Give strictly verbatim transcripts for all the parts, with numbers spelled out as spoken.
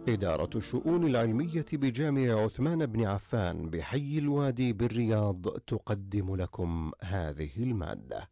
إدارة الشؤون العلمية بجامع عثمان بن عفان بحي الوادي بالرياض تقدم لكم هذه المادة.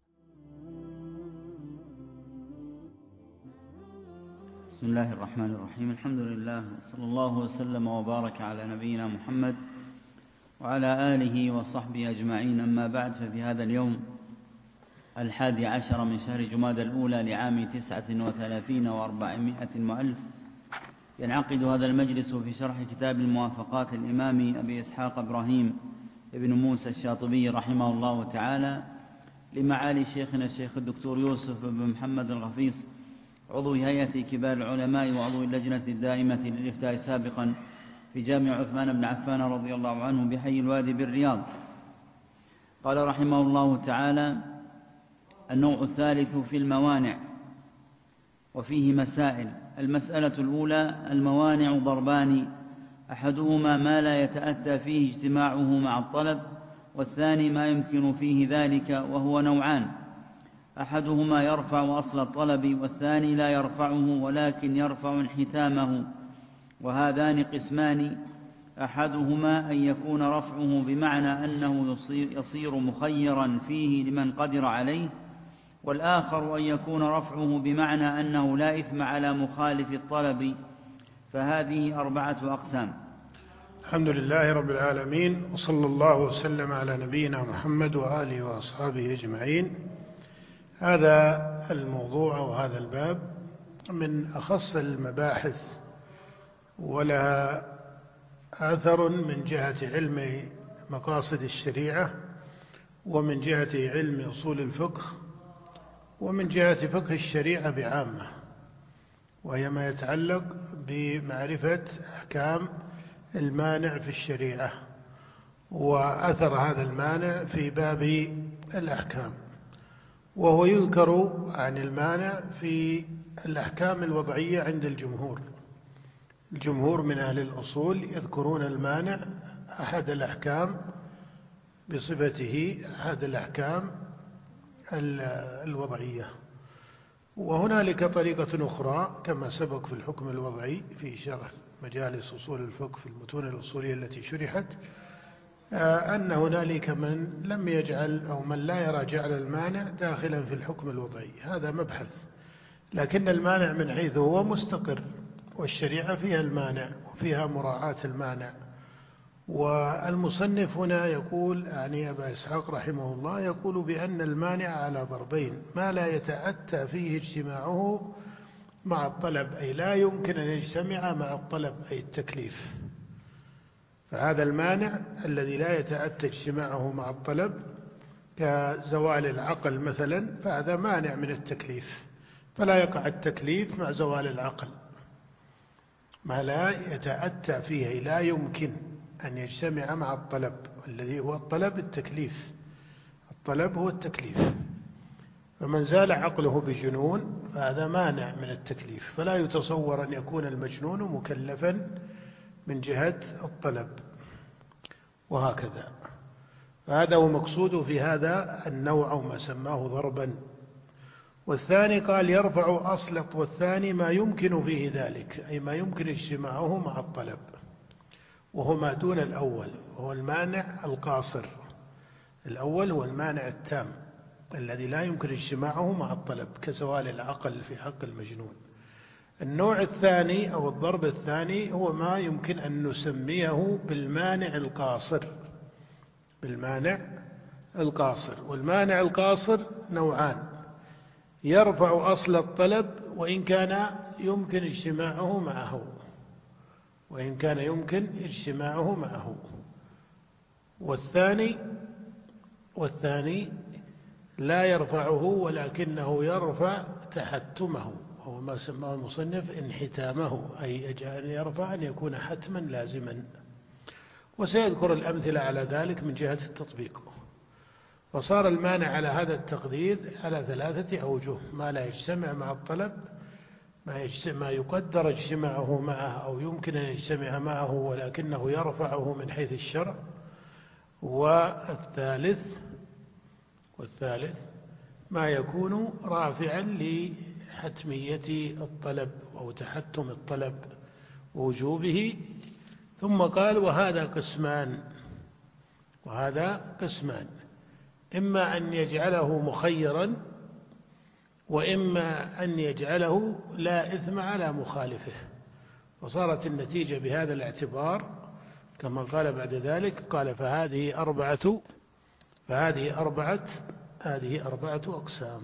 بسم الله الرحمن الرحيم. الحمد لله، صلى الله وسلم وبارك على نبينا محمد وعلى آله وصحبه أجمعين. أما بعد، ففي هذا اليوم الحادي عشر من شهر جمادى الأولى لعام تسعة وثلاثين وأربعمائة وألف ينعقد هذا المجلس في شرح كتاب الموافقات للإمام أبي إسحاق إبراهيم ابن موسى الشاطبي رحمه الله تعالى لمعالي شيخنا الشيخ الدكتور يوسف بن محمد الغفيص، عضو هيئة كبار العلماء وعضو اللجنة الدائمة للإفتاء سابقا في جامع عثمان بن عفان رضي الله عنه بحي الوادي بالرياض. قال رحمه الله تعالى: النوع الثالث في الموانع، وفيه مسائل. المسألة الأولى: الموانع ضربان، أحدهما ما لا يتأتى فيه اجتماعه مع الطلب، والثاني ما يمكن فيه ذلك، وهو نوعان: أحدهما يرفع أصل الطلب، والثاني لا يرفعه ولكن يرفع انحتامه. وهذان قسمان: أحدهما أن يكون رفعه بمعنى أنه يصير مخيرا فيه لمن قدر عليه، والآخر أن يكون رفعه بمعنى أنه لا إثم على مخالف الطلب. فهذه أربعة أقسام. الحمد لله رب العالمين، وصلى الله وسلم على نبينا محمد وآله وأصحابه أجمعين. هذا الموضوع وهذا الباب من أخص المباحث، ولها أثر من جهة علم مقاصد الشريعة، ومن جهة علم أصول الفقه، ومن جهة فقه الشريعة بعامة، وهي ما يتعلق بمعرفة أحكام المانع في الشريعة وأثر هذا المانع في باب الأحكام. وهو يذكر عن المانع في الأحكام الوضعية عند الجمهور. الجمهور من أهل الأصول يذكرون المانع أحد الأحكام بصفته أحد الأحكام الوضعية. وهنالك طريقة أخرى كما سبق في الحكم الوضعي في شرح مجالس أصول الفقه في المتون الأصولية التي شرحت، أن هنالك من لم يجعل أو من لا يرى جعل المانع داخلا في الحكم الوضعي. هذا مبحث، لكن المانع من حيث هو مستقر، والشريعة فيها المانع وفيها مراعاة المانع. والمصنف هنا يقول، يعني أبا إسحاق رحمه الله، يقول بأن المانع على ضربين: ما لا يتأتى فيه اجتماعه مع الطلب، أي لا يمكن أن يجتمع مع الطلب، أي التكليف. فهذا المانع الذي لا يتأتى اجتماعه مع الطلب كزوال العقل مثلا، فهذا مانع من التكليف، فلا يقع التكليف مع زوال العقل. ما لا يتأتى فيه لا يمكن أن يجتمع مع الطلب، الذي هو الطلب التكليف. الطلب هو التكليف. فمن زال عقله بجنون فهذا مانع من التكليف، فلا يتصور أن يكون المجنون مكلفا من جهة الطلب، وهكذا. فهذا هو مقصود في هذا النوع ما سماه ضربا. والثاني قال يرفع أصل، والثاني ما يمكن فيه ذلك، أي ما يمكن اجتماعه مع الطلب، وهو ما دون الأول، وهو المانع القاصر. الأول هو المانع التام الذي لا يمكن اجتماعه مع الطلب كزوال العقل في حق المجنون. النوع الثاني أو الضرب الثاني هو ما يمكن أن نسميه بالمانع القاصر. بالمانع القاصر. والمانع القاصر نوعان: يرفع أصل الطلب وإن كان يمكن اجتماعه معه، وإن كان يمكن اجتماعه معه. والثاني والثاني لا يرفعه ولكنه يرفع تحتمه، وهو ما سماه المصنف انحتامه، أي أن يرفع أن يكون حتما لازما. وسيذكر الأمثلة على ذلك من جهة التطبيق. فصار المانع على هذا التقدير على ثلاثة أوجه: ما لا يجتمع مع الطلب، ما, ما يقدر اجتماعه معه أو يمكن أن يجتمع معه ولكنه يرفعه من حيث الشرع. والثالث والثالث ما يكون رافعا لحتمية الطلب أو تحتم الطلب، ووجوبه، ثم قال وهذا قسمان، وهذا قسمان، إما أن يجعله مخيرا، وإما أن يجعله لا إثم على مخالفه. وصارت النتيجة بهذا الاعتبار كما قال بعد ذلك، قال فهذه أربعة فهذه أربعة هذه أربعة أقسام.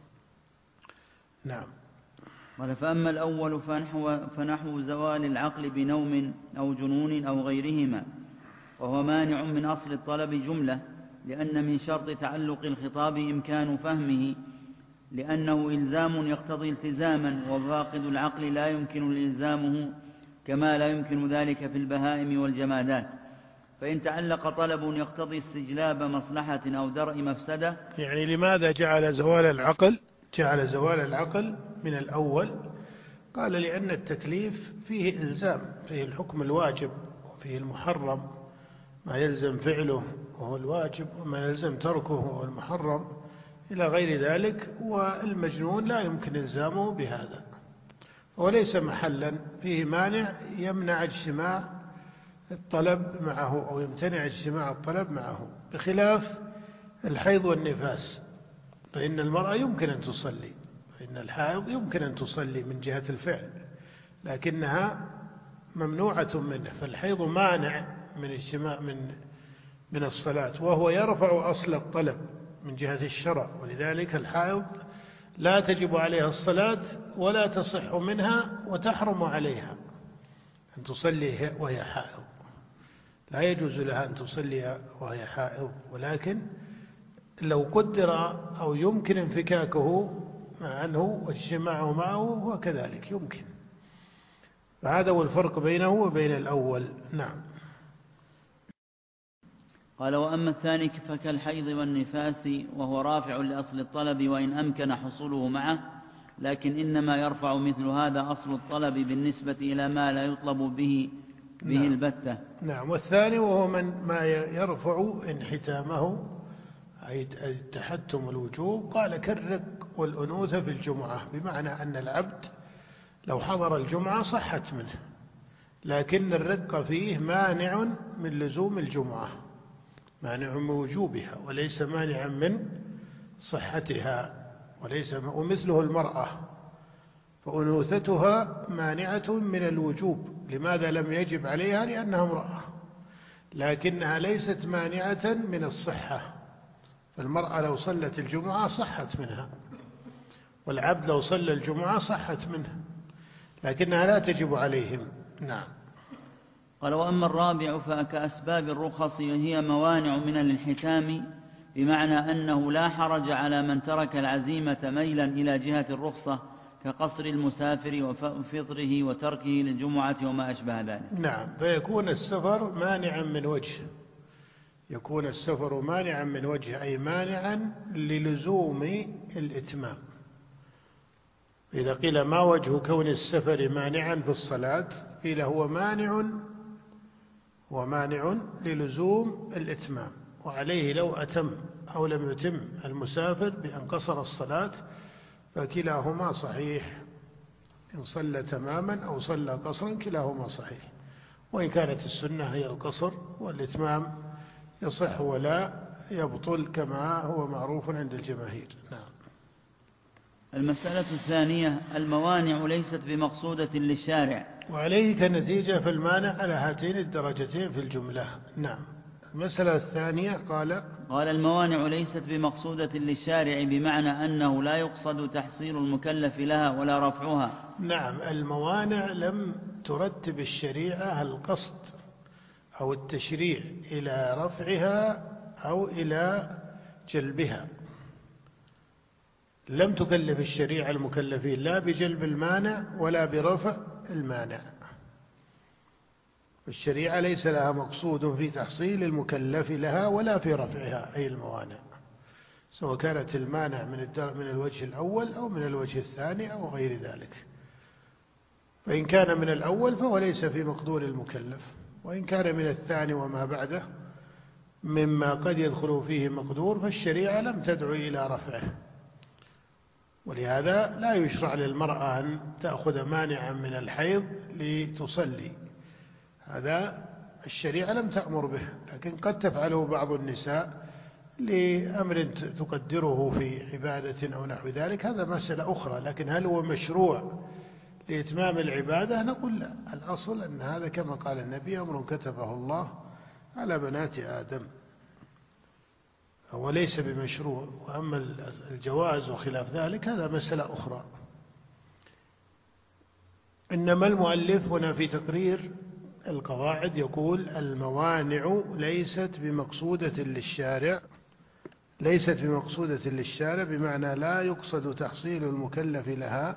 نعم. قال فأما الأول فنحو, فنحو زوال العقل بنوم أو جنون أو غيرهما، وهو مانع من أصل الطلب جملة، لأن من شرط تعلق الخطاب إمكان فهمه، لأنه إلزام يقتضي التزاما، وفاقد العقل لا يمكن إلزامه، كما لا يمكن ذلك في البهائم والجمادات. فإن تعلق طلب يقتضي استجلاب مصلحة أو درء مفسدة. يعني لماذا جعل زوال العقل جعل زوال العقل من الأول؟ قال لأن التكليف فيه إلزام، فيه الحكم الواجب وفيه المحرم، ما يلزم فعله وهو الواجب، وما يلزم تركه وهو المحرم، إلى غير ذلك. والمجنون لا يمكن إلزامه بهذا، وليس محلا فيه مانع يمنع اجتماع الطلب معه أو يمتنع اجتماع الطلب معه، بخلاف الحيض والنفاس، فإن المرأة يمكن أن تصلي، فإن الحائض يمكن أن تصلي من جهة الفعل، لكنها ممنوعة منه. فالحيض مانع من اجتماع من من الصلاة، وهو يرفع أصل الطلب من جهة الشرع، ولذلك الحائض لا تجب عليها الصلاة ولا تصح منها، وتحرم عليها أن تصلي وهي حائض، لا يجوز لها أن تصلي وهي حائض. ولكن لو قدر أو يمكن انفكاكه عنه واجتماعه معه وكذلك يمكن، فهذا هو الفرق بينه وبين الأول. نعم. قال وأما الثاني فكالحيض والنفاس، وهو رافع لأصل الطلب وإن أمكن حصوله معه، لكن إنما يرفع مثل هذا أصل الطلب بالنسبة إلى ما لا يطلب به به نعم. البتة. نعم. والثاني وهو من ما يرفع انحتامه، أي التحتم الوجوب، قال كالرق والأنوثة في الجمعة، بمعنى أن العبد لو حضر الجمعة صحت منه، لكن الرق فيه مانع من لزوم الجمعة، مانع من وجوبها وليس مانعا من صحتها، وليس ومثله المرأة، فأنوثتها مانعة من الوجوب. لماذا لم يجب عليها؟ لأنها امرأة، لكنها ليست مانعة من الصحة. فالمرأة لو صلت الجمعة صحت منها، والعبد لو صلى الجمعة صحت منه، لكنها لا تجب عليهم. نعم. قال وأما الرابع فكأسباب الرخص، وهي موانع من الانحتام، بمعنى أنه لا حرج على من ترك العزيمة ميلا إلى جهة الرخصة، كقصر المسافر وفطره وتركه للجمعة وما أشبه ذلك. نعم. فيكون السفر مانعا من وجه يكون السفر مانعا من وجه أي مانعا للزوم الإتمام. إذا قيل ما وجه كون السفر مانعا في الصلاة؟ قيل هو مانع ومانع للزوم الإتمام، وعليه لو أتم أو لم يتم المسافر بأن قصر الصلاة فكلاهما صحيح، إن صلى تماما أو صلى قصرا كلاهما صحيح، وإن كانت السنة هي القصر، والإتمام يصح ولا يبطل كما هو معروف عند الجماهير. نعم. المسألة الثانية الموانع ليست بمقصودة للشارع، وعليه كنتيجة في المانع على هاتين الدرجتين في الجملة. نعم. المسألة الثانية قال قال الموانع ليست بمقصودة للشارع، بمعنى أنه لا يقصد تحصيل المكلف لها ولا رفعها. نعم. الموانع لم ترتب الشريعة القصد أو التشريع إلى رفعها أو إلى جلبها، لم تكلف الشريعة المكلفين لا بجلب المانع ولا برفع المانع. الشريعة ليس لها مقصود في تحصيل المكلف لها ولا في رفعها أي الموانع، سواء كانت المانع من من الوجه الأول أو من الوجه الثاني أو غير ذلك. فإن كان من الأول فهو ليس في مقدور المكلف، وإن كان من الثاني وما بعده مما قد يدخل فيه مقدور فالشريعة لم تدعو إلى رفعه. ولهذا لا يشرع للمرأة أن تأخذ مانعا من الحيض لتصلي، هذا الشريعة لم تأمر به، لكن قد تفعله بعض النساء لأمر تقدره في عبادة أو نحو ذلك، هذا مسألة أخرى. لكن هل هو مشروع لإتمام العبادة؟ نقول لا، الأصل أن هذا كما قال النبي أمر كتبه الله على بنات آدم، هو ليس بمشروع. وأما الجواز وخلاف ذلك هذا مسألة أخرى. إنما المؤلف هنا في تقرير القواعد يقول الموانع ليست بمقصودة للشارع، ليست بمقصودة للشارع بمعنى لا يقصد تحصيل المكلف لها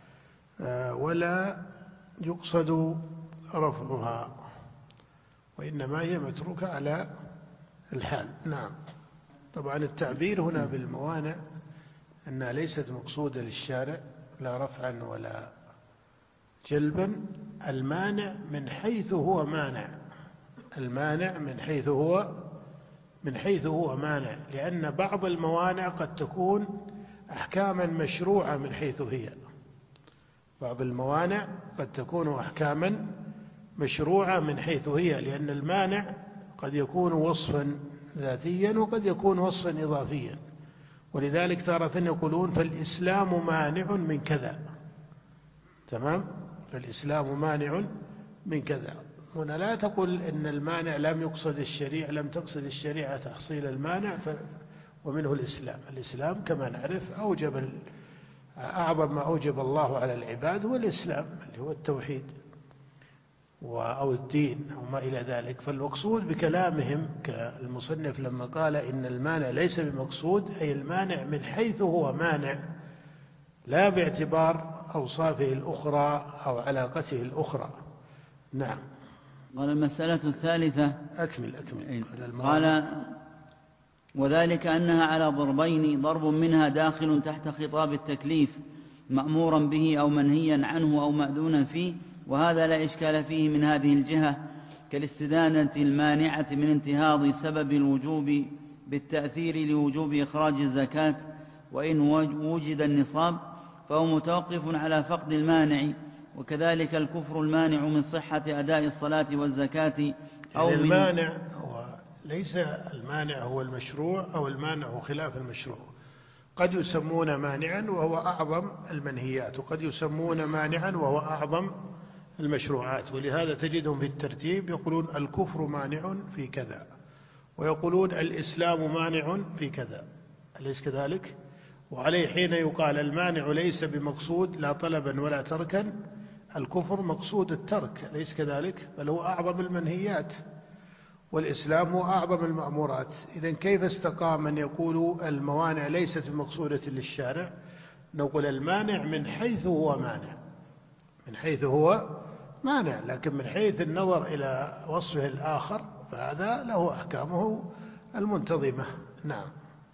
ولا يقصد رفعها، وإنما هي متروكة على الحال. نعم. طبعا التعبير هنا بالموانع أنها ليست مقصودة للشارع لا رفعا ولا جلبا، المانع من حيث هو مانع، المانع من حيث هو من حيث هو مانع، لأن بعض الموانع قد تكون أحكاما مشروعة من حيث هي، بعض الموانع قد تكون أحكاما مشروعة من حيث هي، لأن المانع قد يكون وصفا ذاتيا وقد يكون وصفا إضافيا، ولذلك تارة يقولون فالإسلام مانع من كذا، تمام، فالإسلام مانع من كذا. هنا لا تقول إن المانع لم يقصد الشريعة، لم تقصد الشريعة تحصيل المانع ف... ومنه الإسلام. الإسلام كما نعرف أوجب أعظم ما أوجب الله على العباد هو الإسلام اللي هو التوحيد أو الدين أو ما إلى ذلك. فالمقصود بكلامهم كالمصنف لما قال إن المانع ليس بمقصود، أي المانع من حيث هو مانع لا باعتبار أوصافه الأخرى أو علاقته الأخرى. نعم. قال المسألة الثالثة أكمل أكمل قال وذلك أنها على ضربين، ضرب منها داخل تحت خطاب التكليف مأمورا به أو منهيا عنه أو مأذونا فيه، وهذا لا إشكال فيه من هذه الجهة، كالاستدانة المانعة من انتهاض سبب الوجوب بالتأثير لوجوب إخراج الزكاة، وإن وجد النصاب فهو متوقف على فقد المانع، وكذلك الكفر المانع من صحة أداء الصلاة والزكاة أو يعني من المانع هو ليس المانع هو المشروع أو المانع هو خلاف المشروع، قد يسمون مانعا وهو أعظم المنهيات، وقد يسمون مانعا وهو أعظم المشروعات، ولهذا تجدهم في الترتيب يقولون الكفر مانع في كذا، ويقولون الإسلام مانع في كذا، أليس كذلك؟ وعليه حين يقال المانع ليس بمقصود لا طلبا ولا تركا، الكفر مقصود الترك، أليس كذلك؟ بل هو أعظم المنهيات، والإسلام هو أعظم المأمورات. إذن كيف استقام من يقول الموانع ليست بمقصودة للشارع؟ نقول المانع من حيث هو مانع، من حيث هو مانع، لكن من حيث النظر إلى وصفه الآخر فهذا له أحكامه المنتظمة. نعم.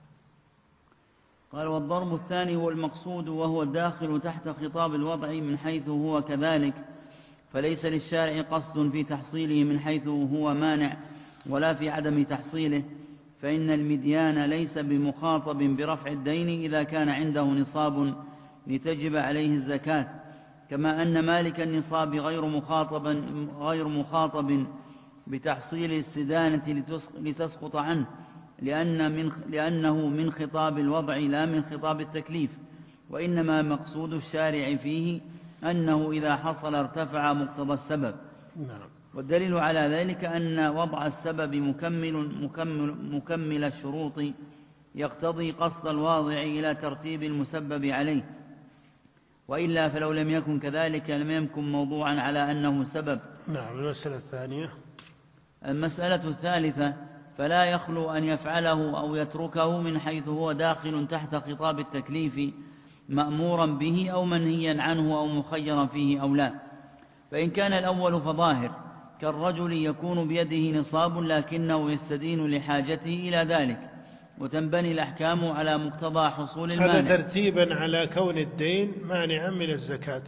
قال والضرب الثاني هو المقصود، وهو الداخل تحت خطاب الوضع من حيث هو كذلك، فليس للشارع قصد في تحصيله من حيث هو مانع ولا في عدم تحصيله، فإن المديان ليس بمخاطب برفع الدين إذا كان عنده نصاب لتجب عليه الزكاة، كما أن مالك النصاب غير مخاطب غير مخاطب بتحصيل السدانة لتسقط عنه، لأن من لأنه من خطاب الوضع لا من خطاب التكليف، وإنما مقصود الشارع فيه أنه إذا حصل ارتفع مقتضى السبب. نعم. والدليل على ذلك أن وضع السبب مكمل, مكمل, مكمل الشروط يقتضي قصد الواضع إلى ترتيب المسبب عليه، وإلا فلو لم يكن كذلك لم يكن موضوعا على أنه سبب. نعم. المسألة الثانية. المسألة الثالثة فلا يخلو أن يفعله أو يتركه من حيث هو داخل تحت خطاب التكليف مأمورا به أو منهيا عنه أو مخيرا فيه أو لا. فإن كان الأول فظاهر كالرجل يكون بيده نصاب لكنه يستدين لحاجته إلى ذلك، وتنبني الأحكام على مقتضى حصول المانع. هذا ترتيبا على كون الدين مانعا من الزكاة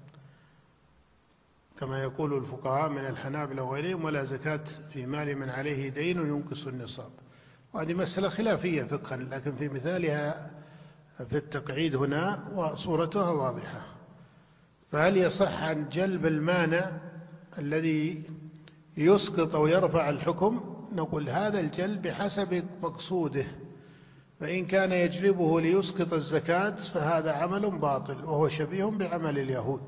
كما يقول الفقهاء من الحنابلة وغيرهم، ولا زكاة في مال من عليه دين ينقص النصاب، وهذه مسألة خلافية فقها، لكن في مثالها في التقعيد هنا وصورتها واضحة. فهل يصح عن جلب المانع الذي يسقط أو يرفع الحكم؟ نقول هذا الجلب بحسب مقصوده، فإن كان يجلبه ليسقط الزكاة فهذا عمل باطل، وهو شبيه بعمل اليهود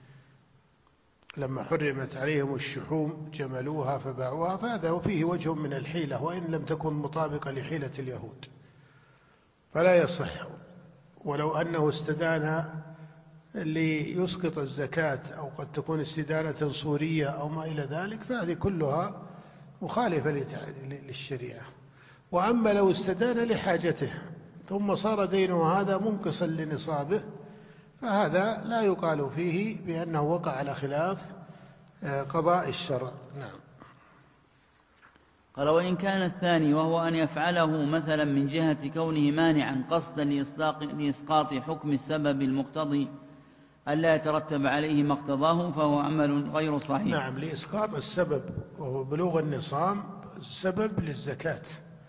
لما حرمت عليهم الشحوم جملوها فباعوها، فهذا فيه وجه من الحيلة وإن لم تكن مطابقة لحيلة اليهود، فلا يصح. ولو أنه استدان ليسقط الزكاة أو قد تكون استدانة صورية أو ما إلى ذلك، فهذه كلها مخالفة للشريعة. وأما لو استدان لحاجته ثم صار دينه هذا منقصا لنصابه، فهذا لا يقال فيه بأنه وقع على خلاف قضاء الشرع. نعم. قال: وإن كان الثاني وهو أن يفعله مثلا من جهة كونه مانعا قصدا لإسقاط حكم السبب المقتضي ألا يترتب عليه ما اقتضاه، فهو عمل غير صحيح. نعم، لإسقاط السبب وهو بلوغ النصاب السبب للزكاة،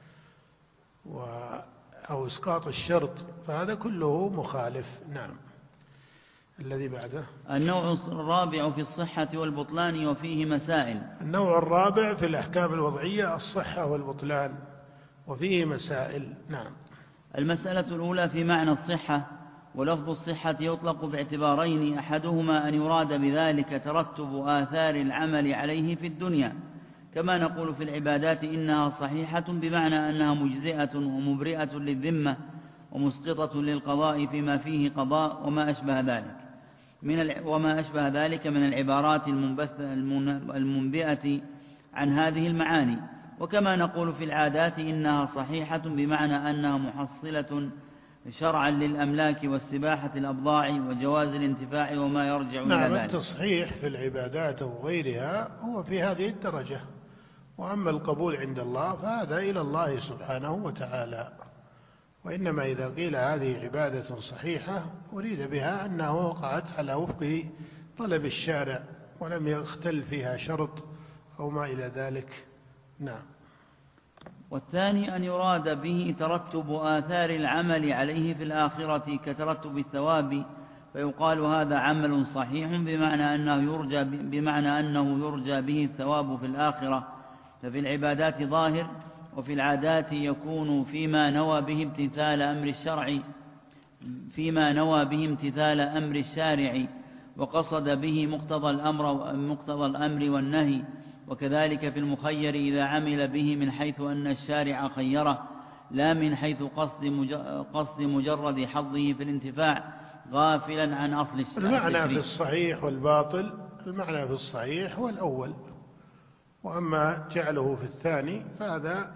أو إسقاط الشرط، فهذا كله مخالف. نعم. الذي بعده النوع الرابع في الصحة والبطلان وفيه مسائل. النوع الرابع في الأحكام الوضعية الصحة والبطلان وفيه مسائل. نعم. المسألة الأولى في معنى الصحة. ولفظ الصحة يطلق باعتبارين: أحدهما أن يراد بذلك ترتب آثار العمل عليه في الدنيا، كما نقول في العبادات إنها صحيحة بمعنى أنها مجزئة ومبرئة للذمة ومسقطة للقضاء فيما فيه قضاء وما أشبه ذلك من وما أشبه ذلك من العبارات المنبئة عن هذه المعاني. وكما نقول في العادات إنها صحيحة بمعنى أنها محصلة شرعا للأملاك واستباحة الأبضاع وجواز الانتفاع وما يرجع إلى ذلك. نعم. التصحيح في العبادات وغيرها هو في هذه الدرجة، وأما القبول عند الله فهذا إلى الله سبحانه وتعالى. وإنما إذا قيل هذه عبادة صحيحة أريد بها أنها وقعت على وفق طلب الشارع ولم يختل فيها شرط أو ما إلى ذلك. نعم. والثاني أن يراد به ترتب آثار العمل عليه في الآخرة كترتب الثواب، فيقال هذا عمل صحيح بمعنى أنه يرجى بمعنى أنه يرجى به الثواب في الآخرة. ففي العبادات ظاهر، وفي العادات يكون فيما نوى به امتثال أمر الشرع فيما نوى به امتثال أمر الشارع وقصد به مقتضى الأمر مقتضى الأمر والنهي. وكذلك في المخير إذا عمل به من حيث أن الشارع خيره، لا من حيث قصد قصد مجرد حظه في الانتفاع غافلا عن أصل الشرع. المعنى في الصحيح والباطل، المعنى في الصحيح هو الأول، وأما جعله في الثاني فهذا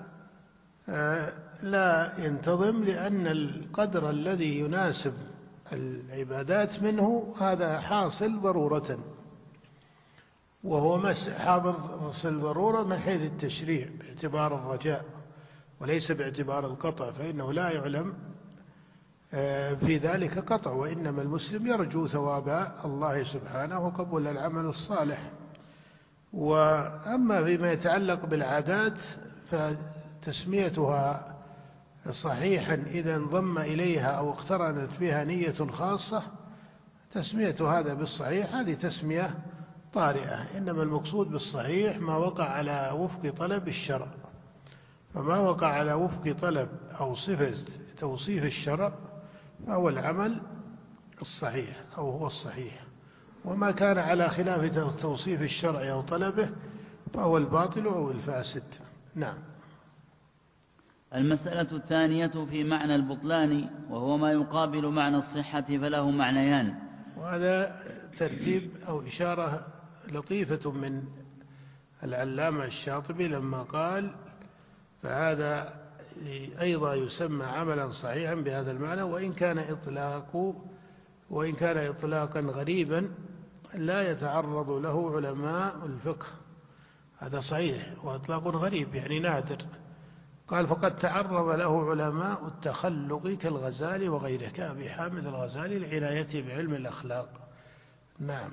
لا ينتظم، لأن القدر الذي يناسب العبادات منه هذا حاصل ضرورة، وهو حاصل ضرورة من حيث التشريع باعتبار الرجاء وليس باعتبار القطع، فإنه لا يعلم في ذلك قطع، وإنما المسلم يرجو ثواب الله سبحانه وقبول العمل الصالح. وأما فيما يتعلق بالعادات فتسميتها صحيحا إذا انضم إليها أو اقترنت بها نية خاصة، تسمية هذا بالصحيح هذه تسمية طارئة. إنما المقصود بالصحيح ما وقع على وفق طلب الشرع، فما وقع على وفق طلب أو صفة توصيف الشرع فهو العمل الصحيح أو هو الصحيح، وما كان على خلاف توصيف الشرع أو طلبه فهو الباطل أو الفاسد. نعم. المسألة الثانية في معنى البطلان، وهو ما يقابل معنى الصحة فله معنيان. وهذا ترتيب أو إشارة لطيفة من العلامة الشاطبي لما قال فهذا أيضا يسمى عملا صحيحا بهذا المعنى، وإن كان إطلاق وإن كان إطلاقا غريبا لا يتعرض له علماء الفقه. هذا صحيح، وإطلاق غريب يعني نادر. قال فقد تعرض له علماء التخلق كالغزالي وغيره، كأبي حامد الغزالي لعنايته بعلم الأخلاق. نعم.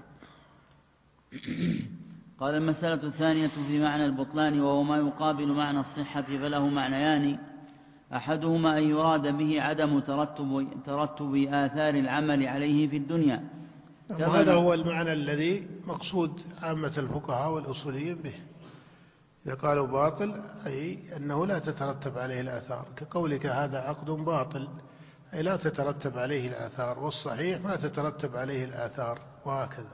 قال المسألة الثانية في معنى البطلان، وهو ما يقابل معنى الصحة فله معنيان. أحدهما أن يراد به عدم ترتب, ترتب آثار العمل عليه في الدنيا. وهذا هو المعنى الذي مقصود عامة الفقهاء والأصوليين به، إذا قالوا باطل أي أنه لا تترتب عليه الآثار، كقولك هذا عقد باطل أي لا تترتب عليه الآثار، والصحيح ما تترتب عليه الآثار، وهكذا.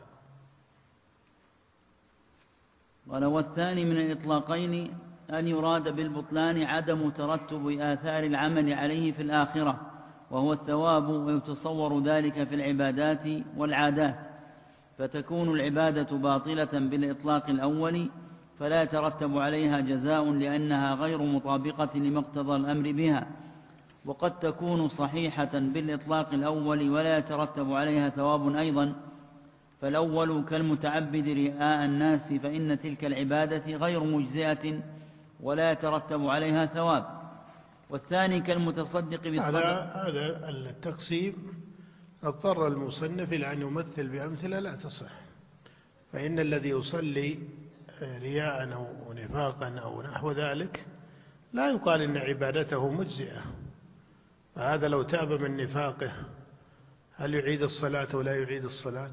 ولو الثاني من الإطلاقين أن يراد بالبطلان عدم ترتب آثار العمل عليه في الآخرة وهو الثواب، ويتصور ذلك في العبادات والعادات، فتكون العبادة باطلة بالإطلاق الأول فلا يترتب عليها جزاء لأنها غير مطابقة لمقتضى الأمر بها، وقد تكون صحيحة بالإطلاق الأول ولا يترتب عليها ثواب أيضا، فالأول كالمتعبد رئاء الناس فإن تلك العبادة غير مجزئة ولا يترتب عليها ثواب، والثاني كالمتصدق بالصدقة. هذا التقسيم اضطر المصنف إلى أن يمثل بأمثلة لا تصح، فإن الذي يصلي رياء أو نفاقا أو نحو ذلك لا يقال إن عبادته مجزئة، فهذا لو تاب من نفاقه هل يعيد الصلاة ولا يعيد الصلاة؟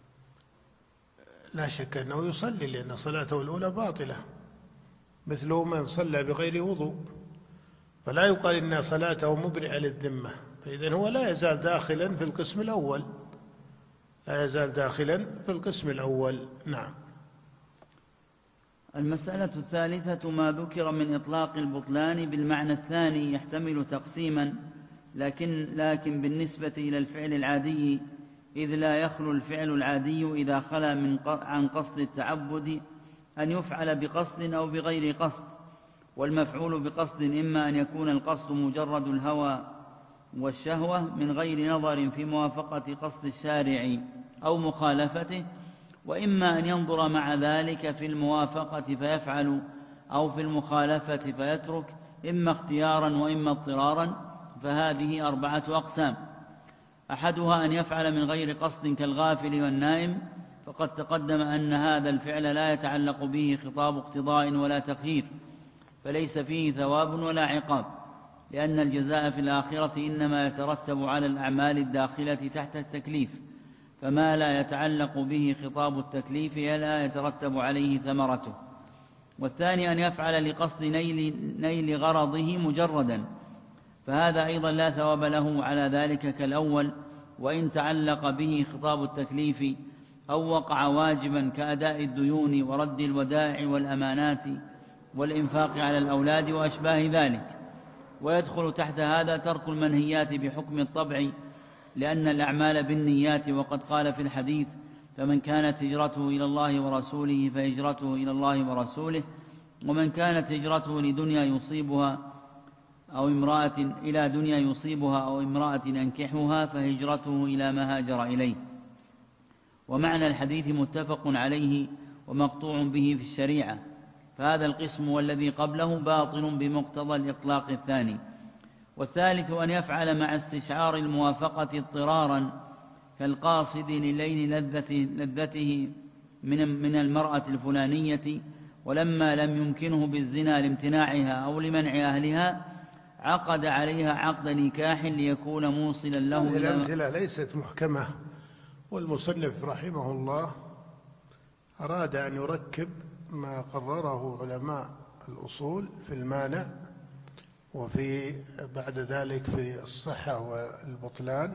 لا شك أنه يصلي لأن صلاته الأولى باطلة، مثله من صلى بغير وضوء، فلا يقال إن صلاته مبرئة للذمة، فإذن هو لا يزال داخلا في القسم الأول، لا يزال داخلا في القسم الأول. نعم. المسألة الثالثة ما ذكر من إطلاق البطلان بالمعنى الثاني يحتمل تقسيما، لكن, لكن بالنسبة إلى الفعل العادي، إذ لا يخلو الفعل العادي إذا خلا من عن قصد التعبد أن يفعل بقصد أو بغير قصد، والمفعول بقصد إما أن يكون القصد مجرد الهوى والشهوة من غير نظر في موافقة قصد الشارع أو مخالفته، وإما أن ينظر مع ذلك في الموافقة فيفعل أو في المخالفة فيترك، إما اختيارا وإما اضطرارا، فهذه أربعة أقسام. أحدها أن يفعل من غير قصد كالغافل والنائم، فقد تقدم أن هذا الفعل لا يتعلق به خطاب اقتضاء ولا تخيير، فليس فيه ثواب ولا عقاب، لأن الجزاء في الآخرة إنما يترتب على الأعمال الداخلة تحت التكليف، فما لا يتعلق به خطاب التكليف لا يترتب عليه ثمرته. والثاني أن يفعل لقصد نيل, نيل غرضه مجردا، فهذا أيضا لا ثواب له على ذلك كالأول، وإن تعلق به خطاب التكليف أو وقع واجبا كأداء الديون ورد الودائع والأمانات والإنفاق على الأولاد وأشباه ذلك. ويدخل تحت هذا ترك المنهيات بحكم الطبع، لأن الأعمال بالنيات، وقد قال في الحديث: فمن كانت هجرته إلى الله ورسوله فهجرته إلى الله ورسوله، ومن كانت هجرته لدنيا يصيبها أو امرأة إلى دنيا يصيبها أو امرأة أنكحها فهجرته إلى ما هاجر إليه. ومعنى الحديث متفق عليه ومقطوع به في الشريعة، فهذا القسم والذي قبله باطل بمقتضى الإطلاق الثاني. والثالث أن يفعل مع استشعار الموافقة اضطرارا كالقاصد لليل لذته من المرأة الفلانية، ولما لم يمكنه بالزنا لامتناعها أو لمنع أهلها عقد عليها عقد نكاح ليكون موصلا له. هذه الأمثلة ليست محكمة، والمصنف رحمه الله أراد أن يركب ما قرره علماء الأصول في المانع، وفي بعد ذلك في الصحة والبطلان،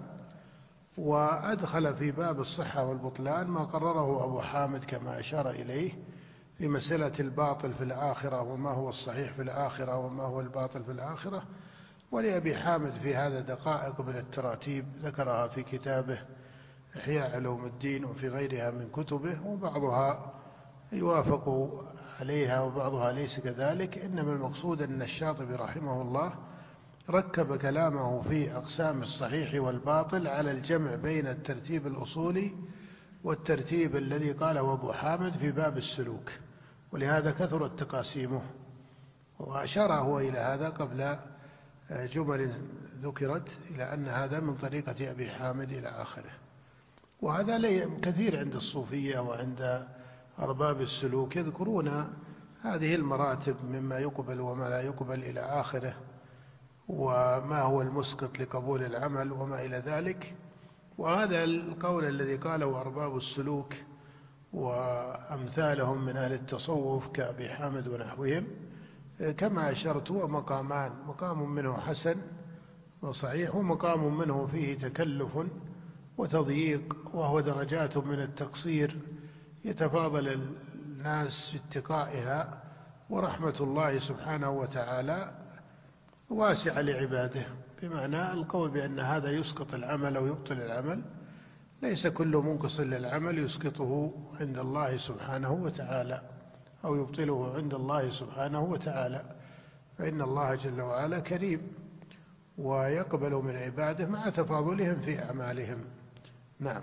وأدخل في باب الصحة والبطلان ما قرره أبو حامد كما أشار إليه في مسألة الباطل في الآخرة وما هو الصحيح في الآخرة وما هو الباطل في الآخرة. ولأبي حامد في هذا دقائق من التراتيب ذكرها في كتابه إحياء علوم الدين وفي غيرها من كتبه، وبعضها يوافق عليها وبعضها ليس كذلك. إنما المقصود أن الشاطبي رحمه الله ركب كلامه في أقسام الصحيح والباطل على الجمع بين الترتيب الأصولي والترتيب الذي قاله أبو حامد في باب السلوك، ولهذا كثرت تقاسيمه، وأشار هو إلى هذا قبل جمل ذكرت إلى أن هذا من طريقة أبي حامد إلى آخره. وهذا كثير عند الصوفية وعند أرباب السلوك يذكرون هذه المراتب مما يقبل وما لا يقبل إلى آخره، وما هو المسقط لقبول العمل وما إلى ذلك. وهذا القول الذي قاله أرباب السلوك وأمثالهم من أهل التصوف كأبي حامد ونحوهم كما أشرت هو مقامان، مقام منه حسن وصحيح، ومقام منه فيه تكلف وتضييق، وهو درجات من التقصير يتفاضل الناس في اتقائها، ورحمة الله سبحانه وتعالى واسعة لعباده، بمعنى القول بأن هذا يسقط العمل أو يبطل العمل، ليس كل منقص للعمل يسقطه عند الله سبحانه وتعالى أو يبطله عند الله سبحانه وتعالى، فإن الله جل وعلا كريم ويقبل من عباده مع تفاضلهم في أعمالهم. نعم.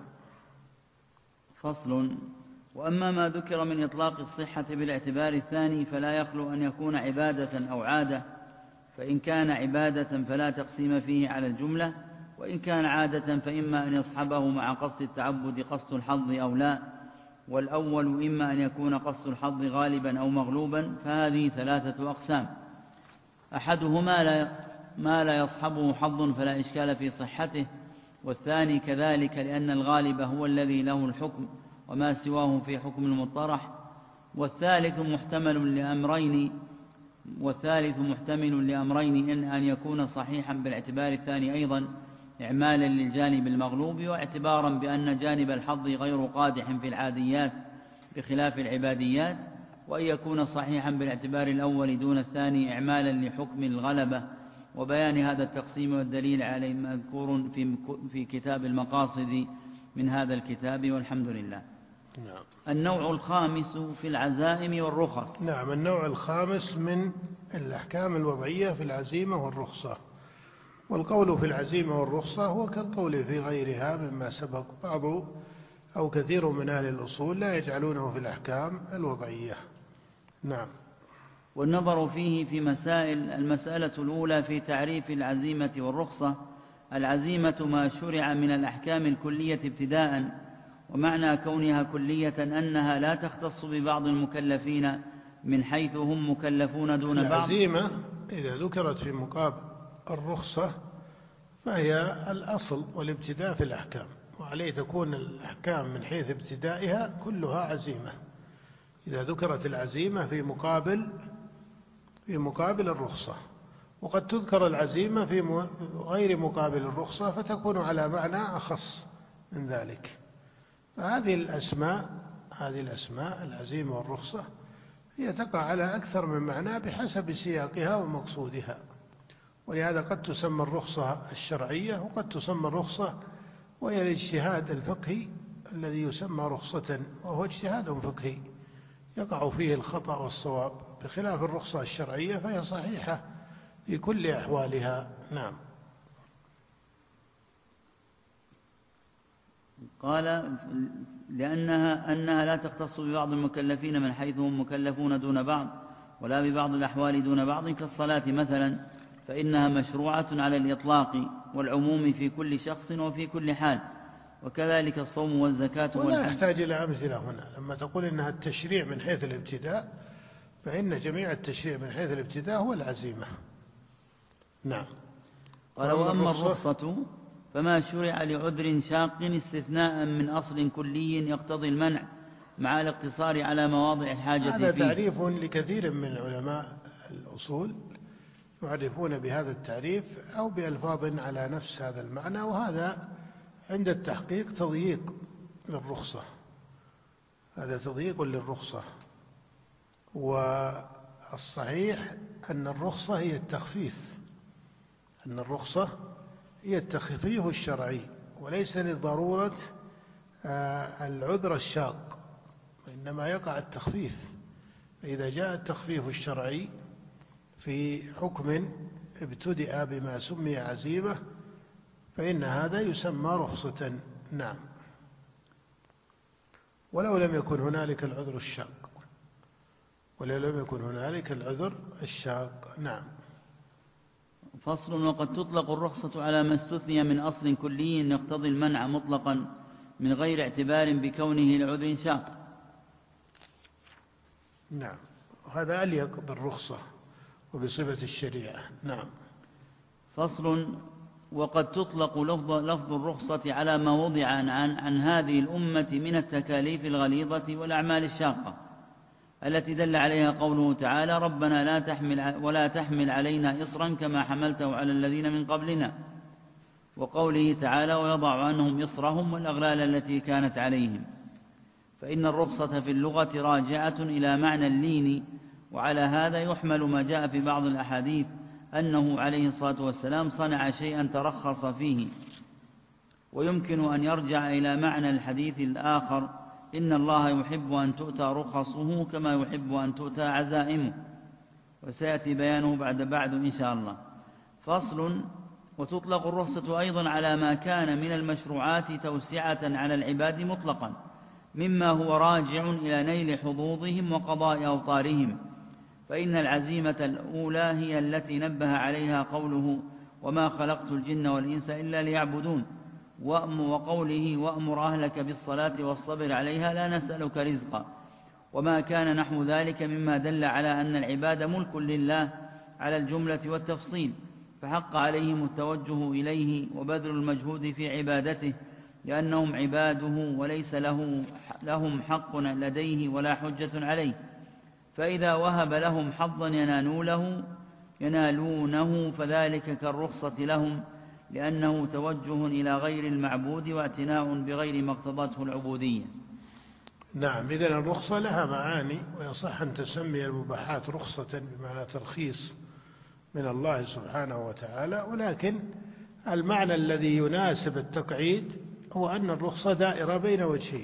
فصل. وأما ما ذكر من إطلاق الصحة بالاعتبار الثاني فلا يخلو أن يكون عبادة أو عادة، فإن كان عبادة فلا تقسيم فيه على الجملة، وإن كان عادة فإما أن يصحبه مع قصد التعبد قصد الحظ أو لا، والأول إما أن يكون قصد الحظ غالبا أو مغلوبا، فهذه ثلاثة أقسام: أحدهما لا ما لا يصحبه حظ فلا إشكال في صحته، والثاني كذلك لأن الغالب هو الذي له الحكم وما سواه في حكم المطرح، والثالث محتمل لأمرين والثالث محتمل لأمرين إن أن يكون صحيحا بالاعتبار الثاني أيضا إعمالا للجانب المغلوب، واعتبارا بأن جانب الحظ غير قادح في العاديات بخلاف العباديات، وأن يكون صحيحا بالاعتبار الأول دون الثاني إعمالا لحكم الغلبة. وبيان هذا التقسيم والدليل عليه مذكور في في كتاب المقاصد من هذا الكتاب، والحمد لله. نعم. النوع الخامس في العزائم والرخص. نعم. النوع الخامس من الأحكام الوضعية في العزيمة والرخصة. والقول في العزيمة والرخصة هو كالقول في غيرها مما سبق. بعض أو كثير من أهل الأصول لا يجعلونه في الأحكام الوضعية. نعم. والنظر فيه في مسائل: المسألة الأولى في تعريف العزيمة والرخصة. العزيمة ما شرع من الأحكام الكلية ابتداء، ومعنى كونها كلية أنها لا تختص ببعض المكلفين من حيث هم مكلفون دون بعض. العزيمة إذا ذكرت في مقابل الرخصة فهي الأصل والابتداء في الأحكام، وعليه تكون الأحكام من حيث ابتدائها كلها عزيمة. إذا ذكرت العزيمة في مقابل في مقابل الرخصة، وقد تذكر العزيمة في غير مقابل الرخصة فتكون على معنى أخص من ذلك. هذه الأسماء هذه الأسماء العزيمة والرخصة هي تقع على أكثر من معنى بحسب سياقها ومقصودها، ولهذا قد تسمى الرخصة الشرعية وقد تسمى الرخصة وهي الاجتهاد الفقهي الذي يسمى رخصة، وهو اجتهاد فقهي يقع فيه الخطأ والصواب، بخلاف الرخصة الشرعية فهي صحيحة في كل أحوالها. نعم. قال لأنها أنها لا تختص ببعض المكلفين من حيث هم مكلفون دون بعض، ولا ببعض الأحوال دون بعض، كالصلاة مثلا، فإنها مشروعة على الإطلاق والعموم في كل شخص وفي كل حال، وكذلك الصوم والزكاة والحج. ولا يحتاج إلى أمثلة هنا. لما تقول إنها التشريع من حيث الابتداء فإن جميع التشريع من حيث الابتداء هو العزيمة. نعم. قال: وأما الرخصة فما شرع لعذر شاق استثناء من أصل كلي يقتضي المنع مع الاقتصار على مواضع الحاجة فيه. هذا تعريف لكثير من علماء الأصول يعرفون بهذا التعريف أو بألفاظ على نفس هذا المعنى، وهذا عند التحقيق تضييق للرخصة. هذا تضييق للرخصة، والصحيح أن الرخصة هي التخفيف أن الرخصة هي التخفيف الشرعي، وليس لضرورة العذر الشاق، وإنما يقع التخفيف. فإذا جاء التخفيف الشرعي في حكم ابتدأ بما سمي عزيمة فإن هذا يسمى رخصة. نعم. ولو لم يكن هنالك العذر الشاق ولو لم يكن هنالك العذر الشاق. نعم. فصل. وقد تطلق الرخصة على ما استثني من أصل كلي يقتضي المنع مطلقا من غير اعتبار بكونه لعذر شاق. نعم. وهذا أليق بالرخصة وبصفة الشريعة. نعم. فصل. وقد تطلق لفظ, لفظ الرخصة على ما وضع عن, عن هذه الأمة من التكاليف الغليظة والأعمال الشاقة التي دل عليها قوله تعالى: ربنا لا تحمل ولا تحمل علينا إصرا كما حملته على الذين من قبلنا، وقوله تعالى: ويضع عنهم إصرهم والأغلال التي كانت عليهم. فإن الرخصة في اللغة راجعة إلى معنى اللين، وعلى هذا يحمل ما جاء في بعض الأحاديث أنه عليه الصلاة والسلام صنع شيئا ترخص فيه، ويمكن أن يرجع إلى معنى الحديث الآخر: إن الله يحب أن تؤتى رخصه كما يحب أن تؤتى عزائمه، وسيأتي بيانه بعد بعد إن شاء الله. فصل. وتطلق الرخصة أيضا على ما كان من المشروعات توسعة على العباد مطلقا، مما هو راجع إلى نيل حظوظهم وقضاء أوطارهم. فإن العزيمة الأولى هي التي نبه عليها قوله: وما خلقت الجن والإنس إلا ليعبدون، وقوله: وأمر أهلك بالصلاة والصبر عليها لا نسألك رزقا، وما كان نحو ذلك مما دل على أن العباد ملك لله على الجملة والتفصيل، فحق عليهم التوجه إليه وبذل المجهود في عبادته، لأنهم عباده وليس له لهم حق لديه ولا حجة عليه. فإذا وهب لهم حظا ينالونه ينالونه فذلك كالرخصة لهم، لأنه توجه إلى غير المعبود واعتناء بغير ما اقتضته العبودية. نعم، إذن الرخصة لها معاني، ويصح أن تسمي المباحات رخصة بمعنى ترخيص من الله سبحانه وتعالى، ولكن المعنى الذي يناسب التقعيد هو أن الرخصة دائرة بين وجهين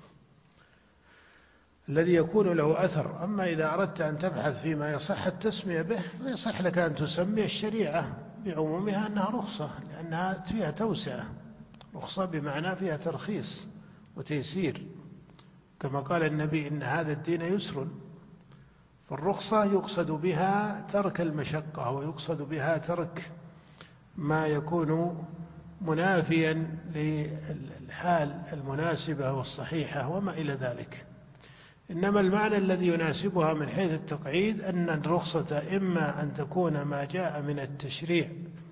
الذي يكون له أثر. أما إذا أردت أن تبحث فيما يصح التسمية به، فيصح لك أن تسمي الشريعة بعمومها أنها رخصة، لأنها فيها توسعة. رخصة بمعنى فيها ترخيص وتيسير، كما قال النبي: إن هذا الدين يسر. فالرخصة يقصد بها ترك المشقة، ويقصد بها ترك ما يكون منافيا للحال المناسبة والصحيحة وما إلى ذلك. إنما المعنى الذي يناسبها من حيث التقعيد أن الرخصة إما أن تكون ما جاء من التشريع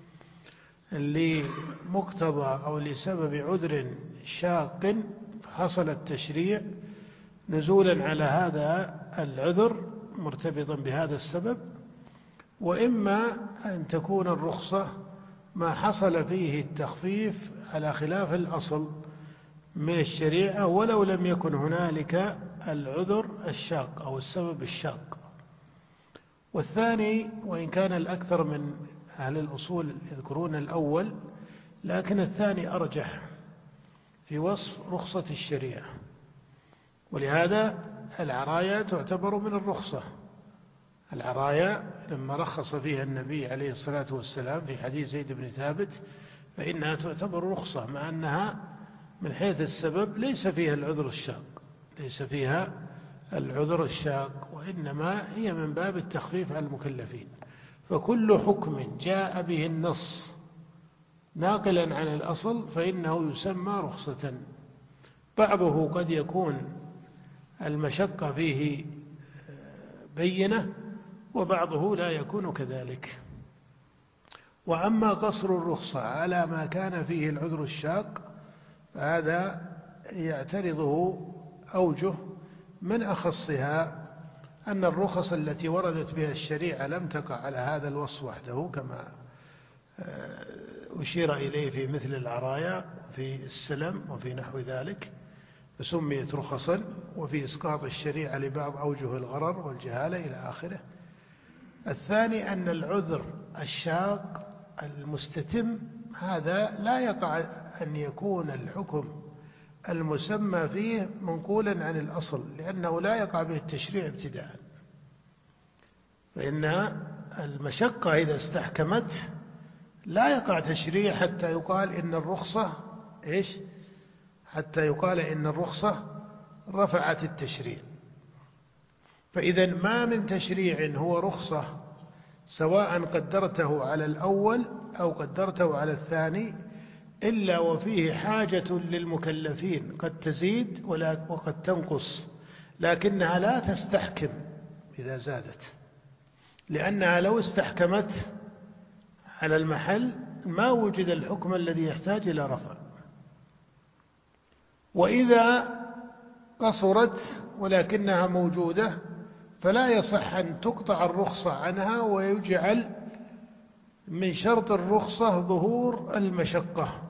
لمقتضى أو لسبب عذر شاق فحصل التشريع نزولا على هذا العذر مرتبطا بهذا السبب، وإما أن تكون الرخصة ما حصل فيه التخفيف على خلاف الأصل من الشريعة ولو لم يكن هنالك العذر الشاق أو السبب الشاق. والثاني، وإن كان الأكثر من أهل الأصول يذكرون الأول، لكن الثاني أرجح في وصف رخصة الشريعة، ولهذا العرايا تعتبر من الرخصة. العرايا لما رخص فيها النبي عليه الصلاة والسلام في حديث زيد بن ثابت فإنها تعتبر رخصة، مع أنها من حيث السبب ليس فيها العذر الشاق ليس فيها العذر الشاق وإنما هي من باب التخفيف على المكلفين. فكل حكم جاء به النص ناقلا عن الأصل فإنه يسمى رخصة. بعضه قد يكون المشقة فيه بينة، وبعضه لا يكون كذلك. وأما قصر الرخصة على ما كان فيه العذر الشاق فهذا يعترضه أوجه، من أخصها أن الرخص التي وردت بها الشريعة لم تقع على هذا الوصف وحده، كما أشير إليه في مثل العرايا في السلم وفي نحو ذلك، فسميت رخصا، وفي إسقاط الشريعة لبعض أوجه الغرر والجهالة إلى آخره. الثاني أن العذر الشاق المستتم هذا لا يقع أن يكون الحكم المسمى فيه منقولا عن الأصل، لأنه لا يقع به التشريع ابتداء. فإن المشقة إذا استحكمت لا يقع تشريع حتى يقال إن الرخصة إيش حتى يقال إن الرخصة رفعت التشريع. فإذا ما من تشريع هو رخصة سواء قدرته على الأول أو قدرته على الثاني إلا وفيه حاجة للمكلفين قد تزيد وقد تنقص، لكنها لا تستحكم إذا زادت، لأنها لو استحكمت على المحل ما وجد الحكم الذي يحتاج إلى رفع. وإذا قصرت ولكنها موجودة فلا يصح أن تقطع الرخصة عنها ويجعل من شرط الرخصة ظهور المشقة.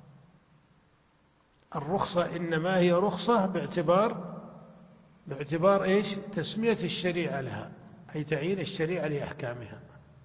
الرخصة إنما هي رخصة باعتبار باعتبار إيش؟ تسمية الشريعة لها، أي تعيين الشريعة لأحكامها.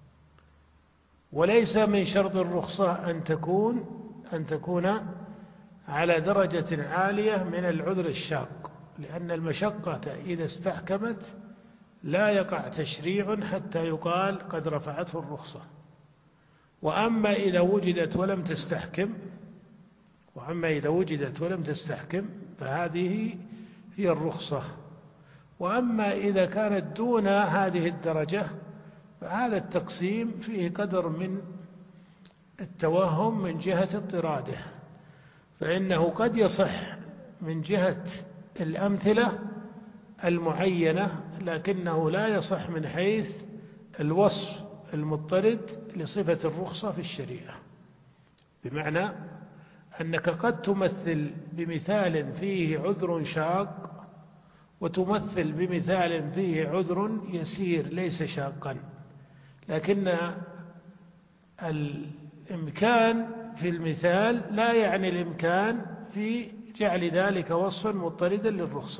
وليس من شرط الرخصة أن تكون أن تكون على درجة عالية من العذر الشاق، لأن المشقة إذا استحكمت لا يقع تشريع حتى يقال قد رفعته الرخصة. وأما إذا وجدت ولم تستحكم وأما إذا وجدت ولم تستحكم فهذه هي الرخصة. وأما إذا كانت دون هذه الدرجة فهذا التقسيم فيه قدر من التوهم من جهة اضطراده، فإنه قد يصح من جهة الأمثلة المعينة، لكنه لا يصح من حيث الوصف المضطرد لصفة الرخصة في الشريعة. بمعنى أنك قد تمثل بمثال فيه عذر شاق وتمثل بمثال فيه عذر يسير ليس شاقا، لكن الإمكان في المثال لا يعني الإمكان في جعل ذلك وصفا مضطردا للرخصة.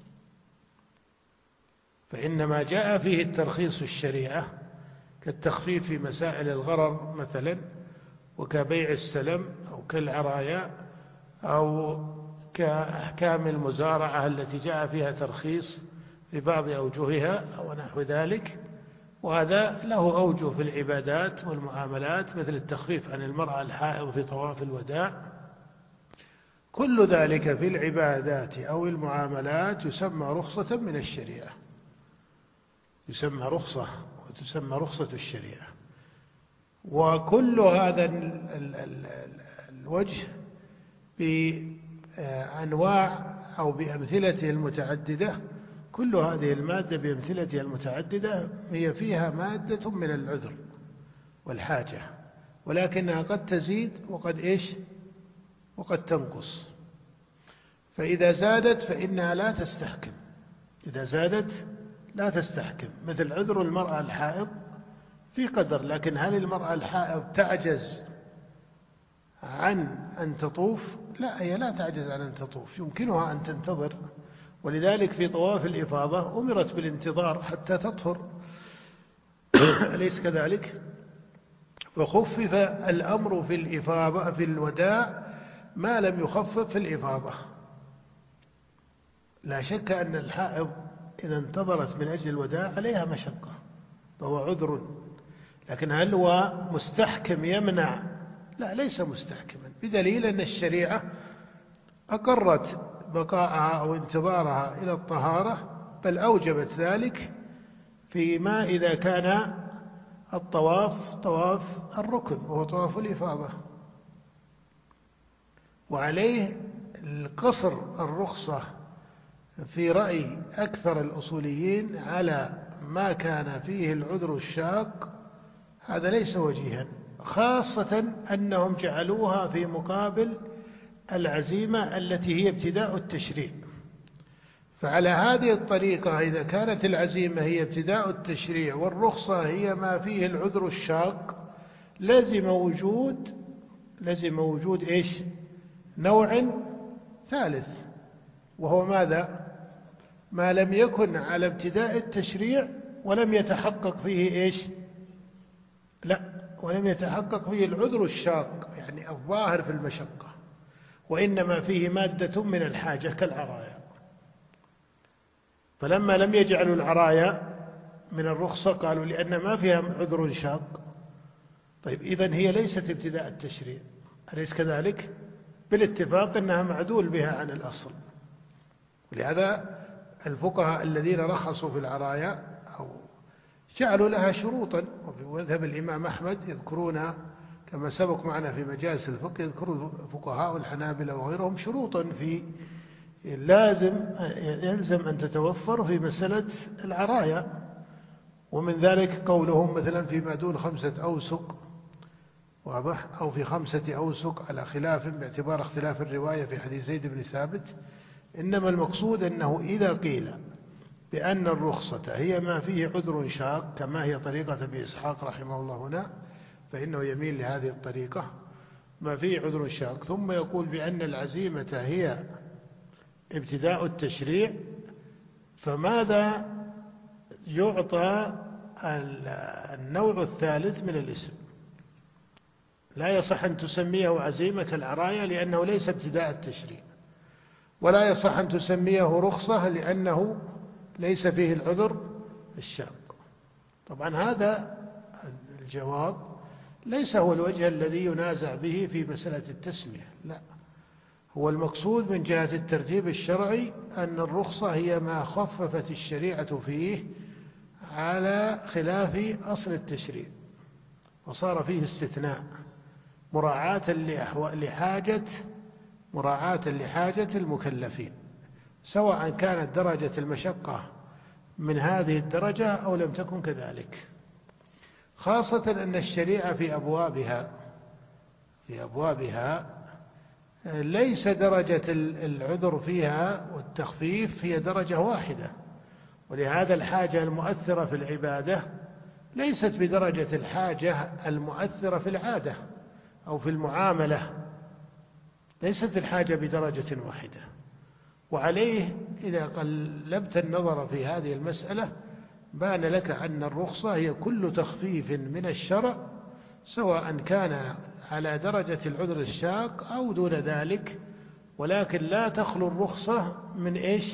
فإنما جاء فيه الترخيص الشريعة كالتخفيف في مسائل الغرر مثلا، وكبيع السلم أو كالعرايا أو كأحكام المزارعة التي جاء فيها ترخيص في بعض أوجهها أو نحو ذلك. وهذا له أوجه في العبادات والمعاملات مثل التخفيف عن المرأة الحائض في طواف الوداع. كل ذلك في العبادات أو المعاملات يسمى رخصة من الشريعة، يسمى رخصة وتسمى رخصة الشريعة. وكل هذا الوجه بأنواع أو بأمثلته المتعددة، كل هذه المادة بأمثلتها المتعددة هي فيها مادة من العذر والحاجة، ولكنها قد تزيد وقد إيش وقد تنقص. فإذا زادت فإنها لا تستحكم، إذا زادت لا تستحكم، مثل عذر المرأة الحائض في قدر، لكن هل المرأة الحائض تعجز عن أن تطوف؟ لا، هي لا تعجز عن أن تطوف، يمكنها أن تنتظر. ولذلك في طواف الإفاضة أمرت بالانتظار حتى تطهر، أليس كذلك؟ فخفف الأمر في الإفاضة في الوداع ما لم يخفف في الإفاضة. لا شك أن الحائض إذا انتظرت من أجل الوداع عليها مشقة فهو عذر، لكن هل هو مستحكم يمنع؟ لا، ليس مستحكما، بدليل أن الشريعة أقرت بقاءها أو انتظارها إلى الطهارة، بل أوجبت ذلك فيما إذا كان الطواف طواف الركن وهو طواف الإفاضة. وعليه القصر الرخصة في رأي أكثر الأصوليين على ما كان فيه العذر الشاق هذا ليس وجيها، خاصة أنهم جعلوها في مقابل العزيمة التي هي ابتداء التشريع. فعلى هذه الطريقة إذا كانت العزيمة هي ابتداء التشريع والرخصة هي ما فيه العذر الشاق، لازم وجود لازم وجود إيش؟ نوع ثالث، وهو ماذا؟ ما لم يكن على ابتداء التشريع ولم يتحقق فيه إيش؟ لا، ولم يتحقق فيه العذر الشاق يعني الظاهر في المشقة، وإنما فيه مادة من الحاجة كالعرايا. فلما لم يجعلوا العرايا من الرخصة قالوا لأن ما فيها عذر شاق. طيب إذن هي ليست ابتداء التشريع، أليس كذلك؟ بالاتفاق أنها معدول بها عن الأصل. ولهذا الفقهاء الذين رخصوا في العرايا أو جعلوا لها شروطا، وفي مذهب الإمام أحمد يذكرون كما سبق معنا في مجالس الفقه، يذكر فقهاء الحنابلة وغيرهم شروطا في لازم يلزم أن تتوفر في مسألة العرايا، ومن ذلك قولهم مثلا فيما دون خمسة أوسق واضح؟ أو في خمسة أوسق على خلاف باعتبار اختلاف الرواية في حديث زيد بن ثابت. إنما المقصود أنه إذا قيل بأن الرخصة هي ما فيه عذر شاق كما هي طريقة أبي إسحاق رحمه الله هنا، فإنه يميل لهذه الطريقة ما فيه عذر شاق، ثم يقول بأن العزيمة هي ابتداء التشريع، فماذا يعطى النوع الثالث من الاسم؟ لا يصح أن تسميه عزيمة العراية لأنه ليس ابتداء التشريع، ولا يصح أن تسميه رخصة لأنه ليس فيه العذر الشاق. طبعا هذا الجواب ليس هو الوجه الذي ينازع به في مسألة التسمية، لا، هو المقصود من جهة الترتيب الشرعي أن الرخصة هي ما خففت الشريعة فيه على خلاف أصل التشريع، وصار فيه استثناء مراعاة لحاجة مراعاة لحاجة المكلفين، سواء كانت درجة المشقة من هذه الدرجة أو لم تكن كذلك، خاصة أن الشريعة في أبوابها في أبوابها ليس درجة العذر فيها والتخفيف هي درجة واحدة، ولهذا الحاجة المؤثرة في العبادة ليست بدرجة الحاجة المؤثرة في العادة أو في المعاملة، ليست الحاجة بدرجة واحدة. وعليه إذا قلبت النظر في هذه المسألة بان لك أن الرخصة هي كل تخفيف من الشرع، سواء كان على درجة العذر الشاق أو دون ذلك، ولكن لا تخلو الرخصة من إيش؟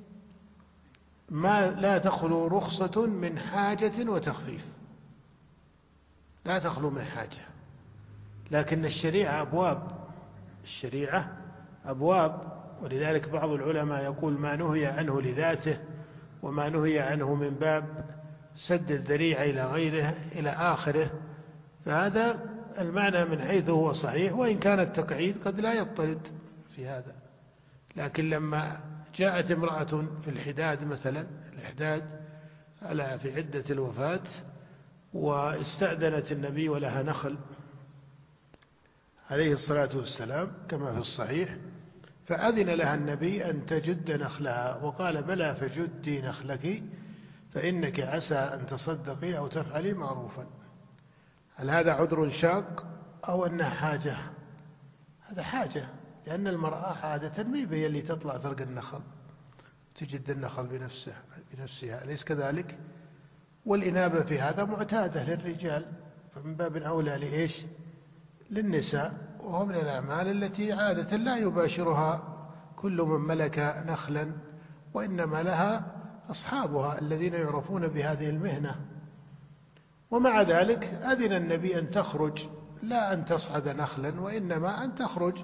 ما لا تخلو رخصة من حاجة وتخفيف، لا تخلو من حاجة. لكن الشريعة أبواب الشريعة أبواب ولذلك بعض العلماء يقول ما نهي عنه لذاته وما نهي عنه من باب سد الذريعة إلى غيره إلى آخره، فهذا المعنى من حيث هو صحيح، وإن كان التقعيد قد لا يضطرد في هذا. لكن لما جاءت امرأة في الحداد مثلا، الإحداد على في عدة الوفاة، واستأذنت النبي ولها نخل عليه الصلاة والسلام كما في الصحيح، فأذن لها النبي أن تجد نخلها، وقال بلى فجدي نخلك فإنك عسى أن تصدقي أو تفعلي معروفا. هل هذا عذر شاق أو أنها حاجة؟ هذا حاجة، لأن المرأة عادة ما هي اللي تطلع ترقى النخل تجد النخل بنفسه بنفسها، أليس كذلك؟ والإنابة في هذا معتادة للرجال، فمن باب أولى لإيش؟ للنساء، وهو من الأعمال التي عادة لا يباشرها كل من ملك نخلا، وإنما لها أصحابها الذين يعرفون بهذه المهنة. ومع ذلك أذن النبي أن تخرج، لا أن تصعد نخلا، وإنما أن تخرج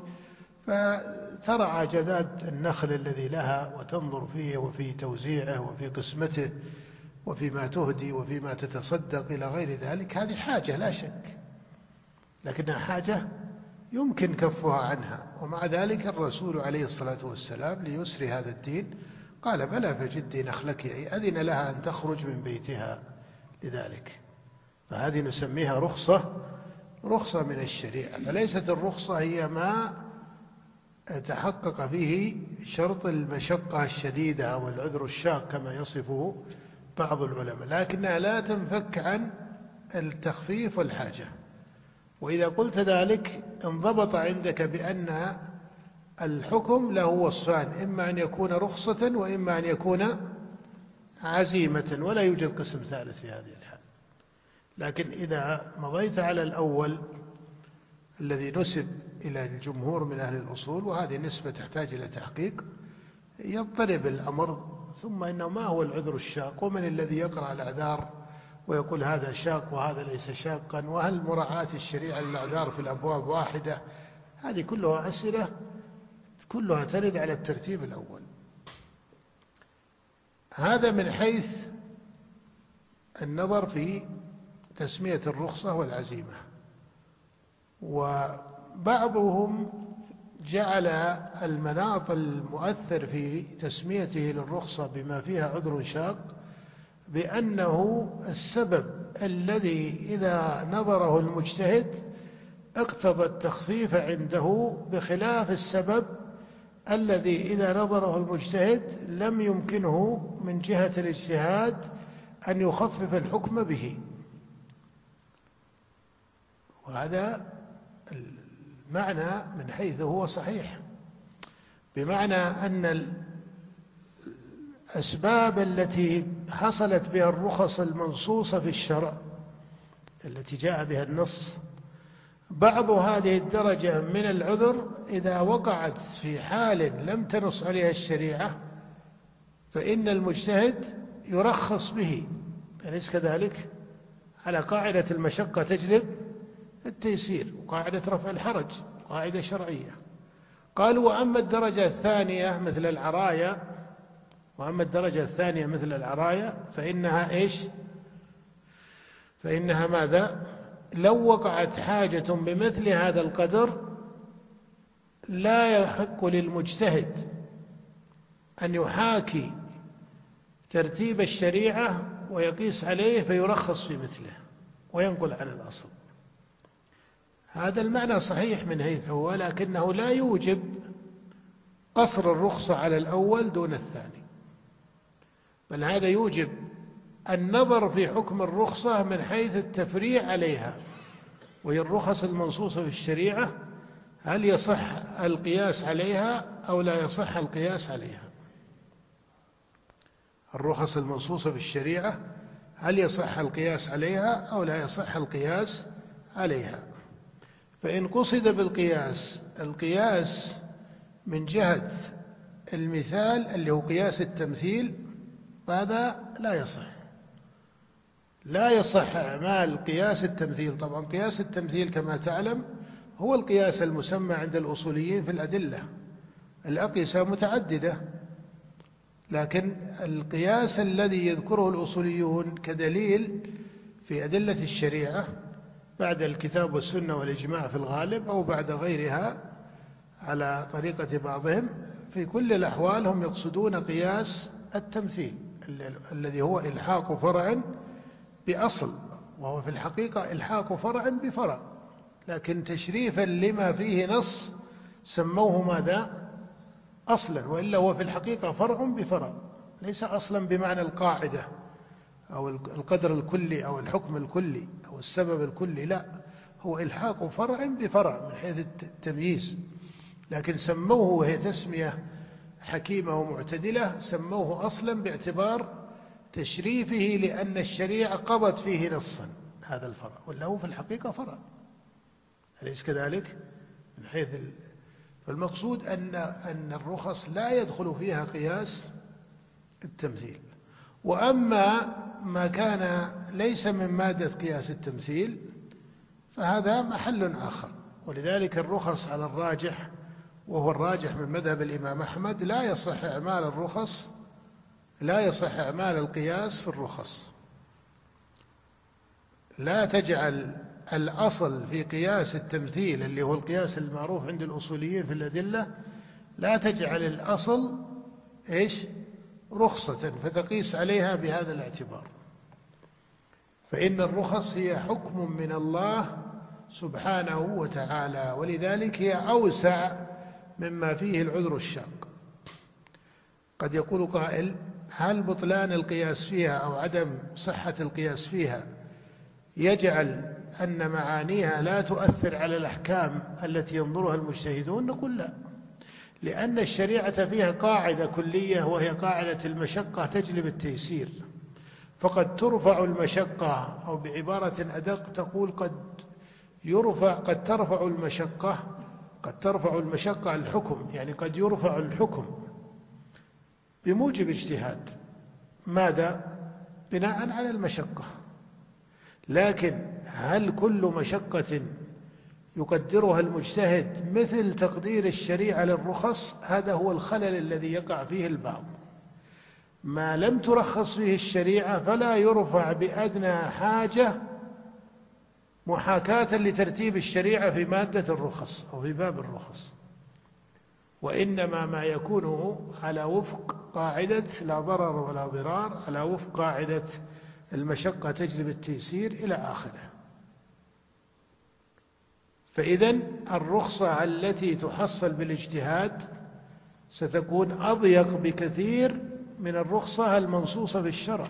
فترعى جذاد النخل الذي لها وتنظر فيه وفي توزيعه وفي قسمته وفيما تهدي وفيما تتصدق إلى غير ذلك. هذه حاجة لا شك، لكنها حاجة يمكن كفها عنها. ومع ذلك الرسول عليه الصلاة والسلام ليسر هذا الدين قال بلى فجدي نخلك، أي أذن لها أن تخرج من بيتها لذلك. فهذه نسميها رخصة رخصة من الشريعة، فليست الرخصة هي ما تحقق فيه شرط المشقة الشديدة أو العذر الشاق كما يصفه بعض العلماء، لكنها لا تنفك عن التخفيف والحاجة. وإذا قلت ذلك انضبط عندك بأن الحكم له وصفان، إما أن يكون رخصة وإما أن يكون عزيمة، ولا يوجد قسم ثالث في هذه الحال. لكن إذا مضيت على الأول الذي نسب إلى الجمهور من أهل الأصول، وهذه النسبة تحتاج إلى تحقيق، يضطرب الأمر. ثم إنه ما هو العذر الشاق؟ ومن الذي يقرأ الأعذار ويقول هذا شاق وهذا ليس شاقا؟ وهل مراعاة الشريعة للأعذار في الأبواب واحدة؟ هذه كلها أسئلة كلها ترد على الترتيب الأول. هذا من حيث النظر في تسمية الرخصة والعزيمة. وبعضهم جعل المناط المؤثر في تسميته للرخصة بما فيها عذر شاق بأنه السبب الذي إذا نظره المجتهد اقتضى التخفيف عنده بخلاف السبب الذي إذا نظره المجتهد لم يمكنه من جهة الاجتهاد أن يخفف الحكم به. وهذا المعنى من حيث هو صحيح، بمعنى أن الأسباب التي حصلت بها الرخص المنصوصة في الشرع التي جاء بها النص، بعض هذه الدرجة من العذر إذا وقعت في حال لم تنص عليها الشريعة فإن المجتهد يرخص به، أليس كذلك؟ على قاعدة المشقة تجلب التيسير، وقاعدة رفع الحرج قاعدة شرعية. قالوا وأما الدرجة الثانية مثل العرايا وأما الدرجة الثانية مثل العرايا فإنها إيش؟ فإنها ماذا؟ لو وقعت حاجة بمثل هذا القدر لا يحق للمجتهد أن يحاكي ترتيب الشريعة ويقيس عليه فيرخص في مثله وينقل عن الأصل. هذا المعنى صحيح من حيث هو، لكنه لا يوجب قصر الرخصة على الأول دون الثاني، بل هذا يوجب النظر في حكم الرخصة من حيث التفريع عليها، وهي الرخص المنصوصة في الشريعة هل يصح القياس عليها أو لا يصح القياس عليها. الرخص المنصوصة في الشريعة هل يصح القياس عليها أو لا يصح القياس عليها. فإن قصد بالقياس القياس من جهة المثال اللي هو قياس التمثيل فهذا لا يصح، لا يصح أعمال قياس التمثيل. طبعا قياس التمثيل كما تعلم هو القياس المسمى عند الأصوليين في الأدلة، الأقيسة متعددة، لكن القياس الذي يذكره الأصوليون كدليل في أدلة الشريعة بعد الكتاب والسنة والإجماع في الغالب أو بعد غيرها على طريقة بعضهم، في كل الأحوال هم يقصدون قياس التمثيل الذي هو إلحاق فرع بأصل، وهو في الحقيقة إلحاق فرع بفرع، لكن تشريفا لما فيه نص سموه ماذا؟ أصلا، وإلا هو في الحقيقة فرع بفرع، ليس أصلا بمعنى القاعدة أو القدر الكلي أو الحكم الكلي أو السبب الكلي، لا، هو إلحاق فرع بفرع من حيث التمييز، لكن سموه وهي تسمية حكيمة ومعتدلة سموه أصلا باعتبار تشريفه لأن الشريعة قضت فيه نصا هذا الفرع، ولا هو في الحقيقة فرع، أليس كذلك؟ من حيث ال... فالمقصود أن أن الرخص لا يدخل فيها قياس التمثيل. وأما ما كان ليس من مادة قياس التمثيل فهذا محل آخر، ولذلك الرخص على الراجح وهو الراجح من مذهب الإمام أحمد لا يصح إعمال الرخص لا يصح إعمال القياس في الرخص. لا تجعل الأصل في قياس التمثيل اللي هو القياس المعروف عند الأصوليين في الأدلة، لا تجعل الأصل إيش؟ رخصة فتقيس عليها بهذا الاعتبار، فإن الرخص هي حكم من الله سبحانه وتعالى، ولذلك هي أوسع مما فيه العذر الشاق. قد يقول قائل هل بطلان القياس فيها أو عدم صحة القياس فيها يجعل أن معانيها لا تؤثر على الأحكام التي ينظرها المجتهدون؟ نقول لا، لأن الشريعة فيها قاعدة كلية وهي قاعدة المشقة تجلب التيسير، فقد ترفع المشقة، أو بعبارة أدق تقول قد يرفع قد ترفع المشقة قد ترفع المشقة الحكم، يعني قد يرفع الحكم بموجب اجتهاد، ماذا؟ بناء على المشقة. لكن هل كل مشقة يقدرها المجتهد مثل تقدير الشريعة للرخص؟ هذا هو الخلل الذي يقع فيه البعض. ما لم ترخص فيه الشريعة فلا يرفع بأدنى حاجة محاكاة لترتيب الشريعة في مادة الرخص أو في باب الرخص، وإنما ما يكون على وفق قاعدة لا ضرر ولا ضرار، على وفق قاعدة المشقة تجلب التيسير إلى آخره. فإذن الرخصة التي تحصل بالاجتهاد ستكون أضيق بكثير من الرخصة المنصوصة في الشرع،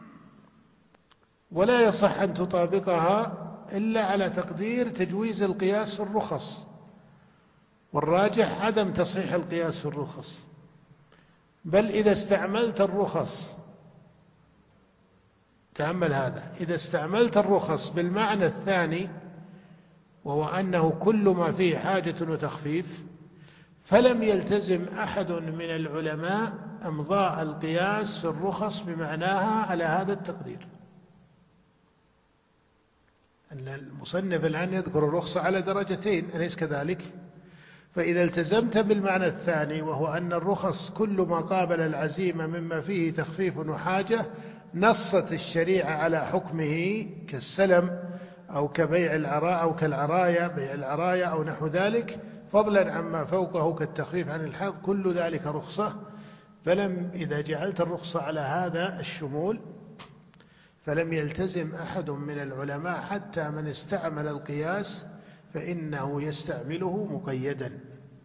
ولا يصح أن تطابقها إلا على تقدير تجويز القياس في الرخص، والراجح عدم تصحيح القياس في الرخص. بل إذا استعملت الرخص، تأمل هذا، إذا استعملت الرخص بالمعنى الثاني وهو أنه كل ما فيه حاجة وتخفيف، فلم يلتزم أحد من العلماء إمضاء القياس في الرخص بمعناها على هذا التقدير. أن المصنف الآن يذكر الرخصة على درجتين، أليس كذلك؟ فإذا التزمت بالمعنى الثاني وهو أن الرخص كل ما قابل العزيمة مما فيه تخفيف وحاجة، نصت الشريعة على حكمه كالسلم أو كبيع العراء أو كالعرايا، بيع العرايا أو نحو ذلك، فضلا عما فوقه كالتخفيف عن الحظ، كل ذلك رخصة. فلم إذا جعلت الرخصة على هذا الشمول فلم يلتزم أحد من العلماء حتى من استعمل القياس فإنه يستعمله مقيدا.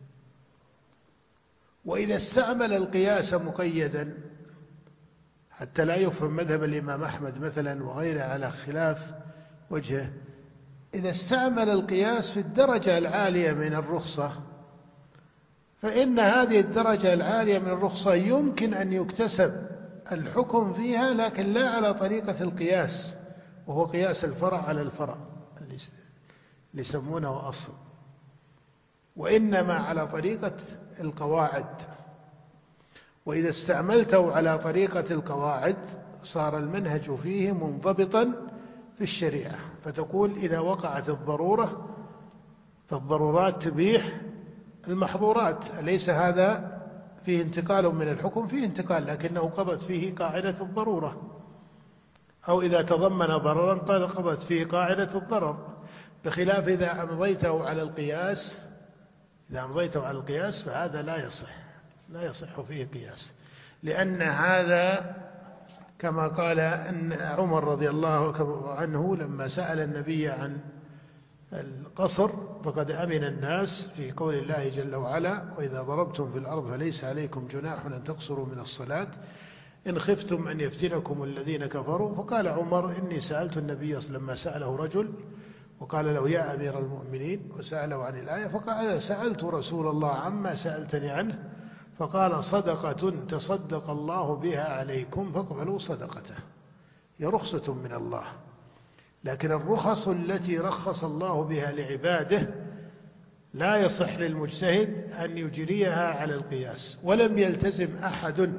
وإذا استعمل القياس مقيدا حتى لا يفهم مذهب الإمام أحمد مثلا وغيره على خلاف وجهه، إذا استعمل القياس في الدرجة العالية من الرخصة فإن هذه الدرجة العالية من الرخصة يمكن أن يكتسب الحكم فيها، لكن لا على طريقة القياس وهو قياس الفرع على الفرع اللي يسمونه أصل، وإنما على طريقة القواعد. وإذا استعملته على طريقة القواعد صار المنهج فيه منضبطا في الشريعة، فتقول إذا وقعت الضرورة فالضرورات تبيح المحظورات، أليس هذا فيه انتقال من الحكم؟ فيه انتقال، لكنه قضت فيه قاعدة الضرورة. أو إذا تضمن ضررا قضت فيه قاعدة الضرر، بخلاف إذا أمضيته على القياس إذا أمضيته على القياس فهذا لا يصح لا يصح فيه قياس، لأن هذا كما قال أن عمر رضي الله عنه لما سأل النبي عن القصر فقد أمن الناس في قول الله جل وعلا: وإذا ضربتم في الأرض فليس عليكم جناح أن تقصروا من الصلاة إن خفتم أن يفتنكم الذين كفروا. فقال عمر: إني سألت النبي لما سأله رجل وقال له: يا أمير المؤمنين، وسأله عن الآية، فقال: سألت رسول الله عما سألتني عنه فقال: صدقة تصدق الله بها عليكم فاقبلوا صدقته. هي رخصة من الله، لكن الرخص التي رخص الله بها لعباده لا يصح للمجتهد أن يجريها على القياس، ولم يلتزم أحد.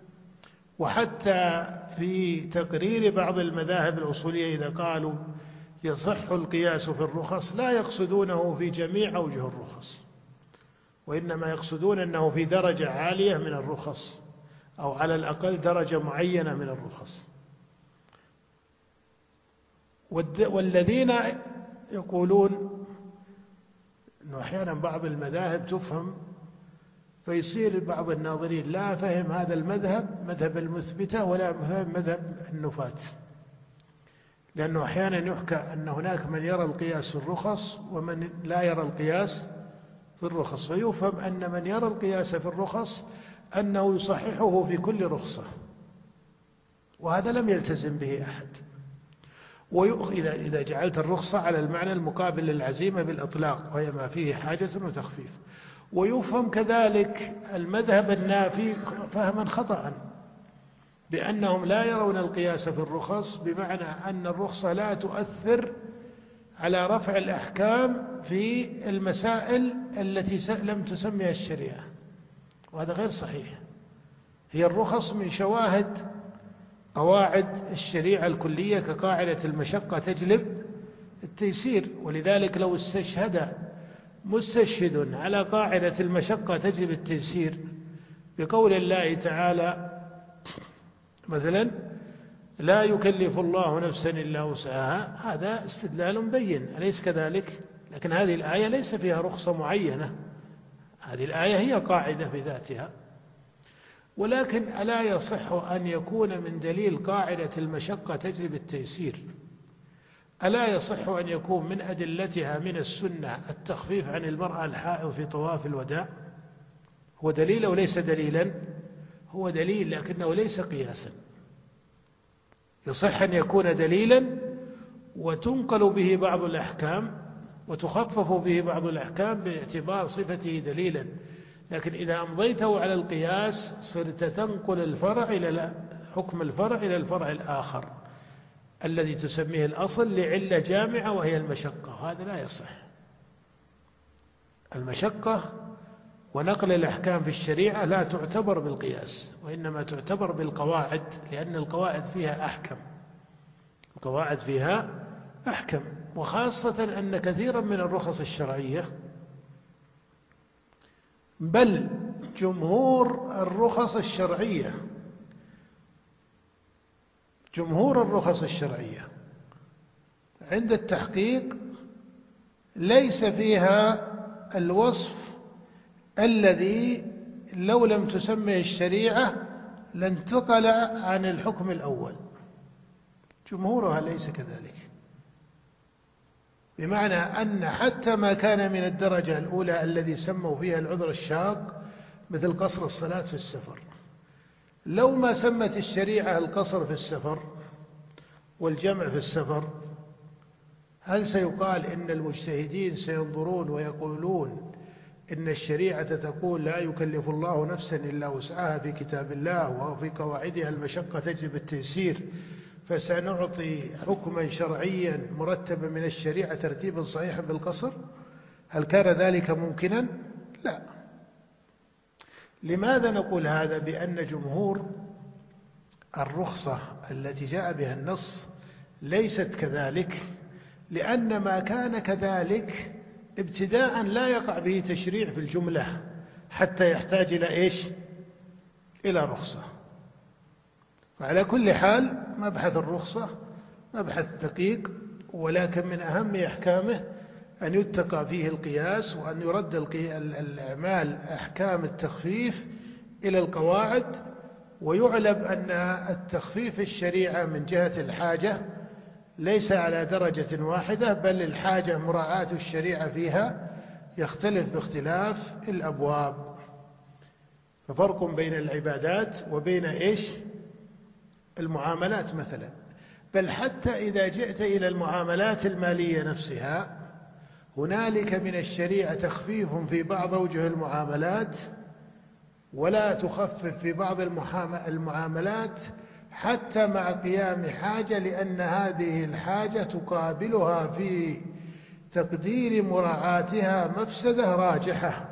وحتى في تقرير بعض المذاهب الأصولية إذا قالوا يصح القياس في الرخص لا يقصدونه في جميع أوجه الرخص، وإنما يقصدون أنه في درجة عالية من الرخص، أو على الأقل درجة معينة من الرخص. والذين يقولون أنه أحيانا بعض المذاهب تفهم فيصير بعض الناظرين لا فهم هذا المذهب مذهب المثبتة ولا فهم مذهب النفاة، لأنه أحيانا يحكى أن هناك من يرى القياس في الرخص ومن لا يرى القياس في الرخص، فيفهم أن من يرى القياس في الرخص أنه يصححه في كل رخصة، وهذا لم يلتزم به أحد. وإذا إذا جعلت الرخصة على المعنى المقابل للعزيمة بالإطلاق وهي ما فيه حاجة وتخفيف. ويفهم كذلك المذهب النافي فهما خطأ، بأنهم لا يرون القياس في الرخص بمعنى أن الرخصة لا تؤثر على رفع الأحكام في المسائل التي لم تسميها الشريعة، وهذا غير صحيح. هي الرخص من شواهد قواعد الشريعة الكلية كقاعدة المشقة تجلب التيسير، ولذلك لو استشهد مستشهد على قاعدة المشقة تجلب التيسير بقول الله تعالى مثلا: لا يكلف الله نفسا إلا وسعها، هذا استدلال بين، أليس كذلك؟ لكن هذه الآية ليس فيها رخصة معينة، هذه الآية هي قاعدة في ذاتها. ولكن ألا يصح أن يكون من دليل قاعدة المشقة تجلب التيسير ألا يصح أن يكون من أدلتها من السنة التخفيف عن المرأة الحائض في طواف الوداع؟ هو دليل أو ليس دليلا؟ هو دليل لكنه ليس قياسا. يصح أن يكون دليلا وتنقل به بعض الأحكام وتخفف به بعض الأحكام باعتبار صفته دليلا، لكن إذا أمضيته على القياس صرت تنقل الفرع إلى حكم الفرع إلى الفرع الآخر الذي تسميه الأصل لعلة جامعة وهي المشقة. هذا لا يصح. المشقة ونقل الأحكام في الشريعة لا تعتبر بالقياس، وإنما تعتبر بالقواعد، لأن القواعد فيها أحكم القواعد فيها أحكم وخاصة أن كثيرا من الرخص الشرعية، بل جمهور الرخص الشرعية جمهور الرخص الشرعية عند التحقيق ليس فيها الوصف الذي لو لم تسمه الشريعة لانتقل عن الحكم الأول. جمهورها ليس كذلك، بمعنى أن حتى ما كان من الدرجة الأولى الذي سموا فيها العذر الشاق مثل قصر الصلاة في السفر، لو ما سمت الشريعة القصر في السفر والجمع في السفر، هل سيقال إن المجتهدين سينظرون ويقولون إن الشريعة تقول لا يكلف الله نفسا إلا وسعها في كتاب الله وفي قواعدها المشقة تجلب التيسير، فسنعطي حكما شرعيا مرتبا من الشريعة ترتيبا صحيحا بالقصر؟ هل كان ذلك ممكنا؟ لا. لماذا نقول هذا؟ بأن جمهور الرخصة التي جاء بها النص ليست كذلك، لأن ما كان كذلك ابتداء لا يقع به تشريع في الجملة حتى يحتاج إلى إيش؟ إلى رخصة. وعلى كل حال مبحث الرخصة مبحث دقيق، ولكن من أهم أحكامه أن يتقى فيه القياس، وأن يرد الأعمال أحكام التخفيف إلى القواعد، ويعلم أن التخفيف الشريعة من جهة الحاجة ليس على درجة واحدة، بل الحاجة مراعاة الشريعة فيها يختلف باختلاف الأبواب. ففرق بين العبادات وبين إيش؟ المعاملات مثلا. بل حتى إذا جئت إلى المعاملات المالية نفسها هنالك من الشريعة تخفيف في بعض أوجه المعاملات ولا تخفف في بعض المعاملات حتى مع قيام حاجة، لأن هذه الحاجة تقابلها في تقدير مراعاتها مفسدة راجحة.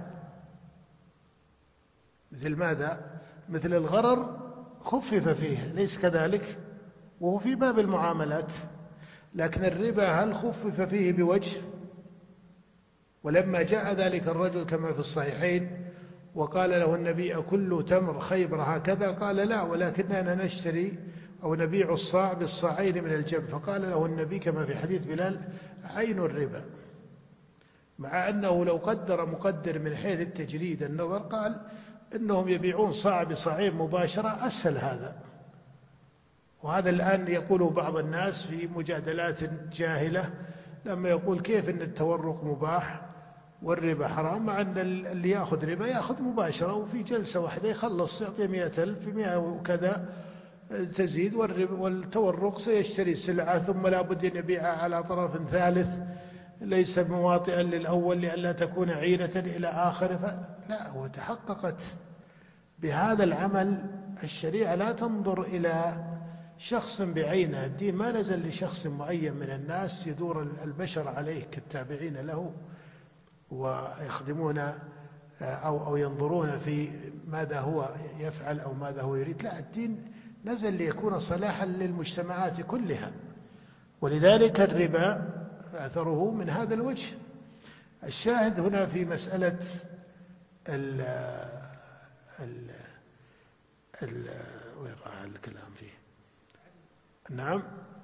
مثل ماذا؟ مثل الغرر خفف فيه، ليس كذلك؟ وهو في باب المعاملات. لكن الربا هل خفف فيه بوجه؟ ولما جاء ذلك الرجل كما في الصحيحين وقال له النبي أكل تمر خيبر هكذا؟ قال لا، ولكننا نشتري أو نبيع الصاع بالصاعين من الجنب. فقال له النبي كما في حديث بلال عين الربا، مع أنه لو قدر مقدر من حيث التجريد النظر قال إنهم يبيعون صاع بصاعين مباشرة، أسهل هذا. وهذا الآن يقوله بعض الناس في مجادلات جاهلة لما يقول كيف أن التورق مباح والربا حرام، مع أن اللي يأخذ ربا يأخذ مباشرة وفي جلسة واحدة يخلص، يعطي مئة ألف في مئة وكذا تزيد، والتورق سيشتري السلعة ثم لا بد أن يبيعها على طرف ثالث ليس مواطئا للأول لئلا تكون عينة إلى آخره. لا، هو تحققت بهذا العمل الشريعة لا تنظر إلى شخص بعينه. الدين ما نزل لشخص معين من الناس يدور البشر عليه كالتابعين له ويخدمون أو, أو ينظرون في ماذا هو يفعل أو ماذا هو يريد. لا، الدين نزل ليكون صلاحا للمجتمعات كلها. ولذلك الربا أثره من هذا الوجه. الشاهد هنا في مسألة ال ال ال وين راح الكلام فيه؟ نعم،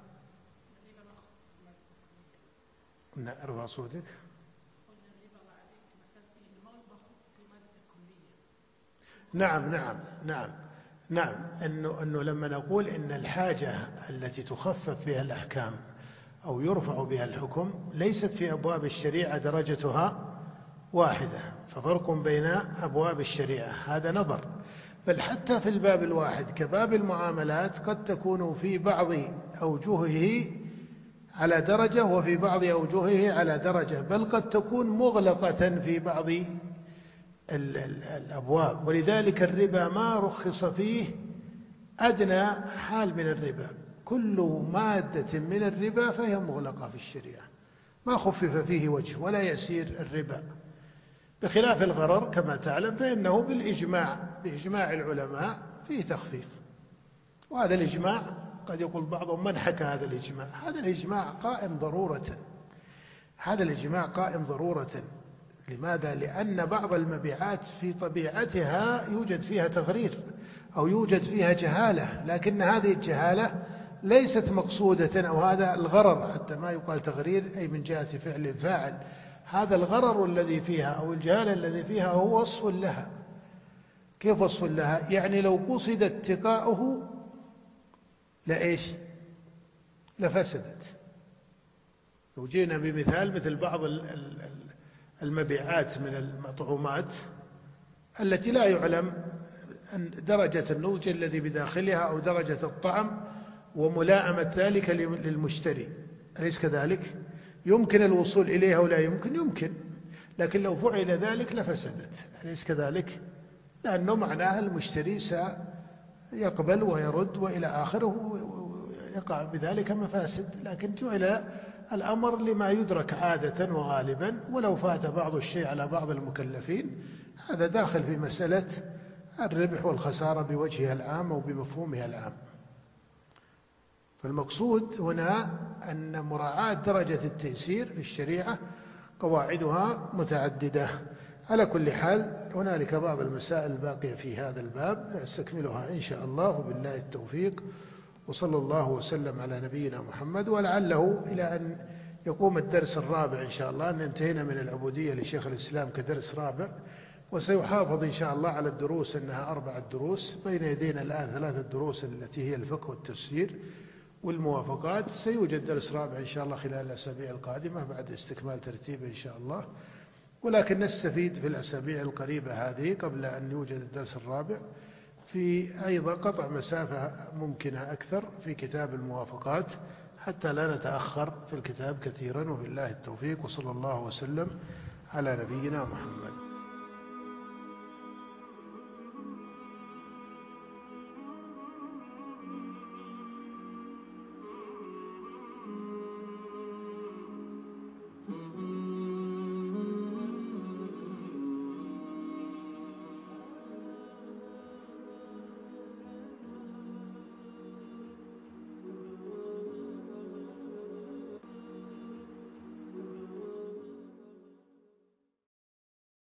ارفع صوتك. نعم نعم نعم نعم انه انه لما نقول ان الحاجة التي تخفف بها الأحكام أو يرفع بها الحكم ليست في أبواب الشريعة درجتها واحدة، ففرق بين أبواب الشريعة هذا نظر. بل حتى في الباب الواحد كباب المعاملات قد تكون في بعض أوجهه على درجة وفي بعض أوجهه على درجة، بل قد تكون مغلقة في بعض الأبواب. ولذلك الربا ما رخص فيه أدنى حال من الربا، كل مادة من الربا فهي مغلقة في الشريعة، ما خفف فيه وجه ولا يسير الربا، بخلاف الغرر كما تعلم فإنه بالإجماع بإجماع العلماء فيه تخفيف. وهذا الإجماع قد يقول بعضهم من حكى هذا الإجماع؟ هذا الإجماع قائم ضرورة، هذا الإجماع قائم ضرورة. لماذا؟ لأن بعض المبيعات في طبيعتها يوجد فيها تغرير أو يوجد فيها جهالة، لكن هذه الجهالة ليست مقصودة، أو هذا الغرر حتى ما يقال تغرير أي من جهة فعل الفاعل، هذا الغرر الذي فيها أو الجهالة الذي فيها هو وصف لها. كيف وصف لها؟ يعني لو قصد اتقاؤه لإيش؟ لفسدت. لو جينا بمثال مثل بعض المبيعات من المطعومات التي لا يعلم درجة النضج الذي بداخلها أو درجة الطعم وملائمة ذلك للمشتري، أليس كذلك؟ يمكن الوصول إليها ولا يمكن؟ يمكن، لكن لو فعل ذلك لفسدت، أليس كذلك؟ لأنه معناها المشتري سيقبل ويرد وإلى آخره، يقع بذلك مفاسد. لكن جعل الأمر لما يدرك عادة وغالبا، ولو فات بعض الشيء على بعض المكلفين هذا داخل في مسألة الربح والخسارة بوجهها العام أو بمفهومها العام. فالمقصود هنا أن مراعاة درجة التيسير في الشريعة قواعدها متعددة. على كل حال هنالك بعض المسائل الباقية في هذا الباب نستكملها إن شاء الله وبالله التوفيق، وصلى الله وسلم على نبينا محمد. ولعله إلى أن يقوم الدرس الرابع إن شاء الله، أن انتهينا من العبودية لشيخ الإسلام كدرس رابع، وسيحافظ إن شاء الله على الدروس أنها أربعة دروس. بين يدينا الآن ثلاثة دروس التي هي الفقه والتفسير والموافقات. سيوجد درس رابع إن شاء الله خلال الأسابيع القادمة بعد استكمال ترتيبه إن شاء الله، ولكن نستفيد في الأسابيع القريبة هذه قبل أن يوجد الدرس الرابع في أيضا قطع مسافة ممكنة أكثر في كتاب الموافقات حتى لا نتأخر في الكتاب كثيرا. وبالله التوفيق، وصلى الله وسلم على نبينا محمد.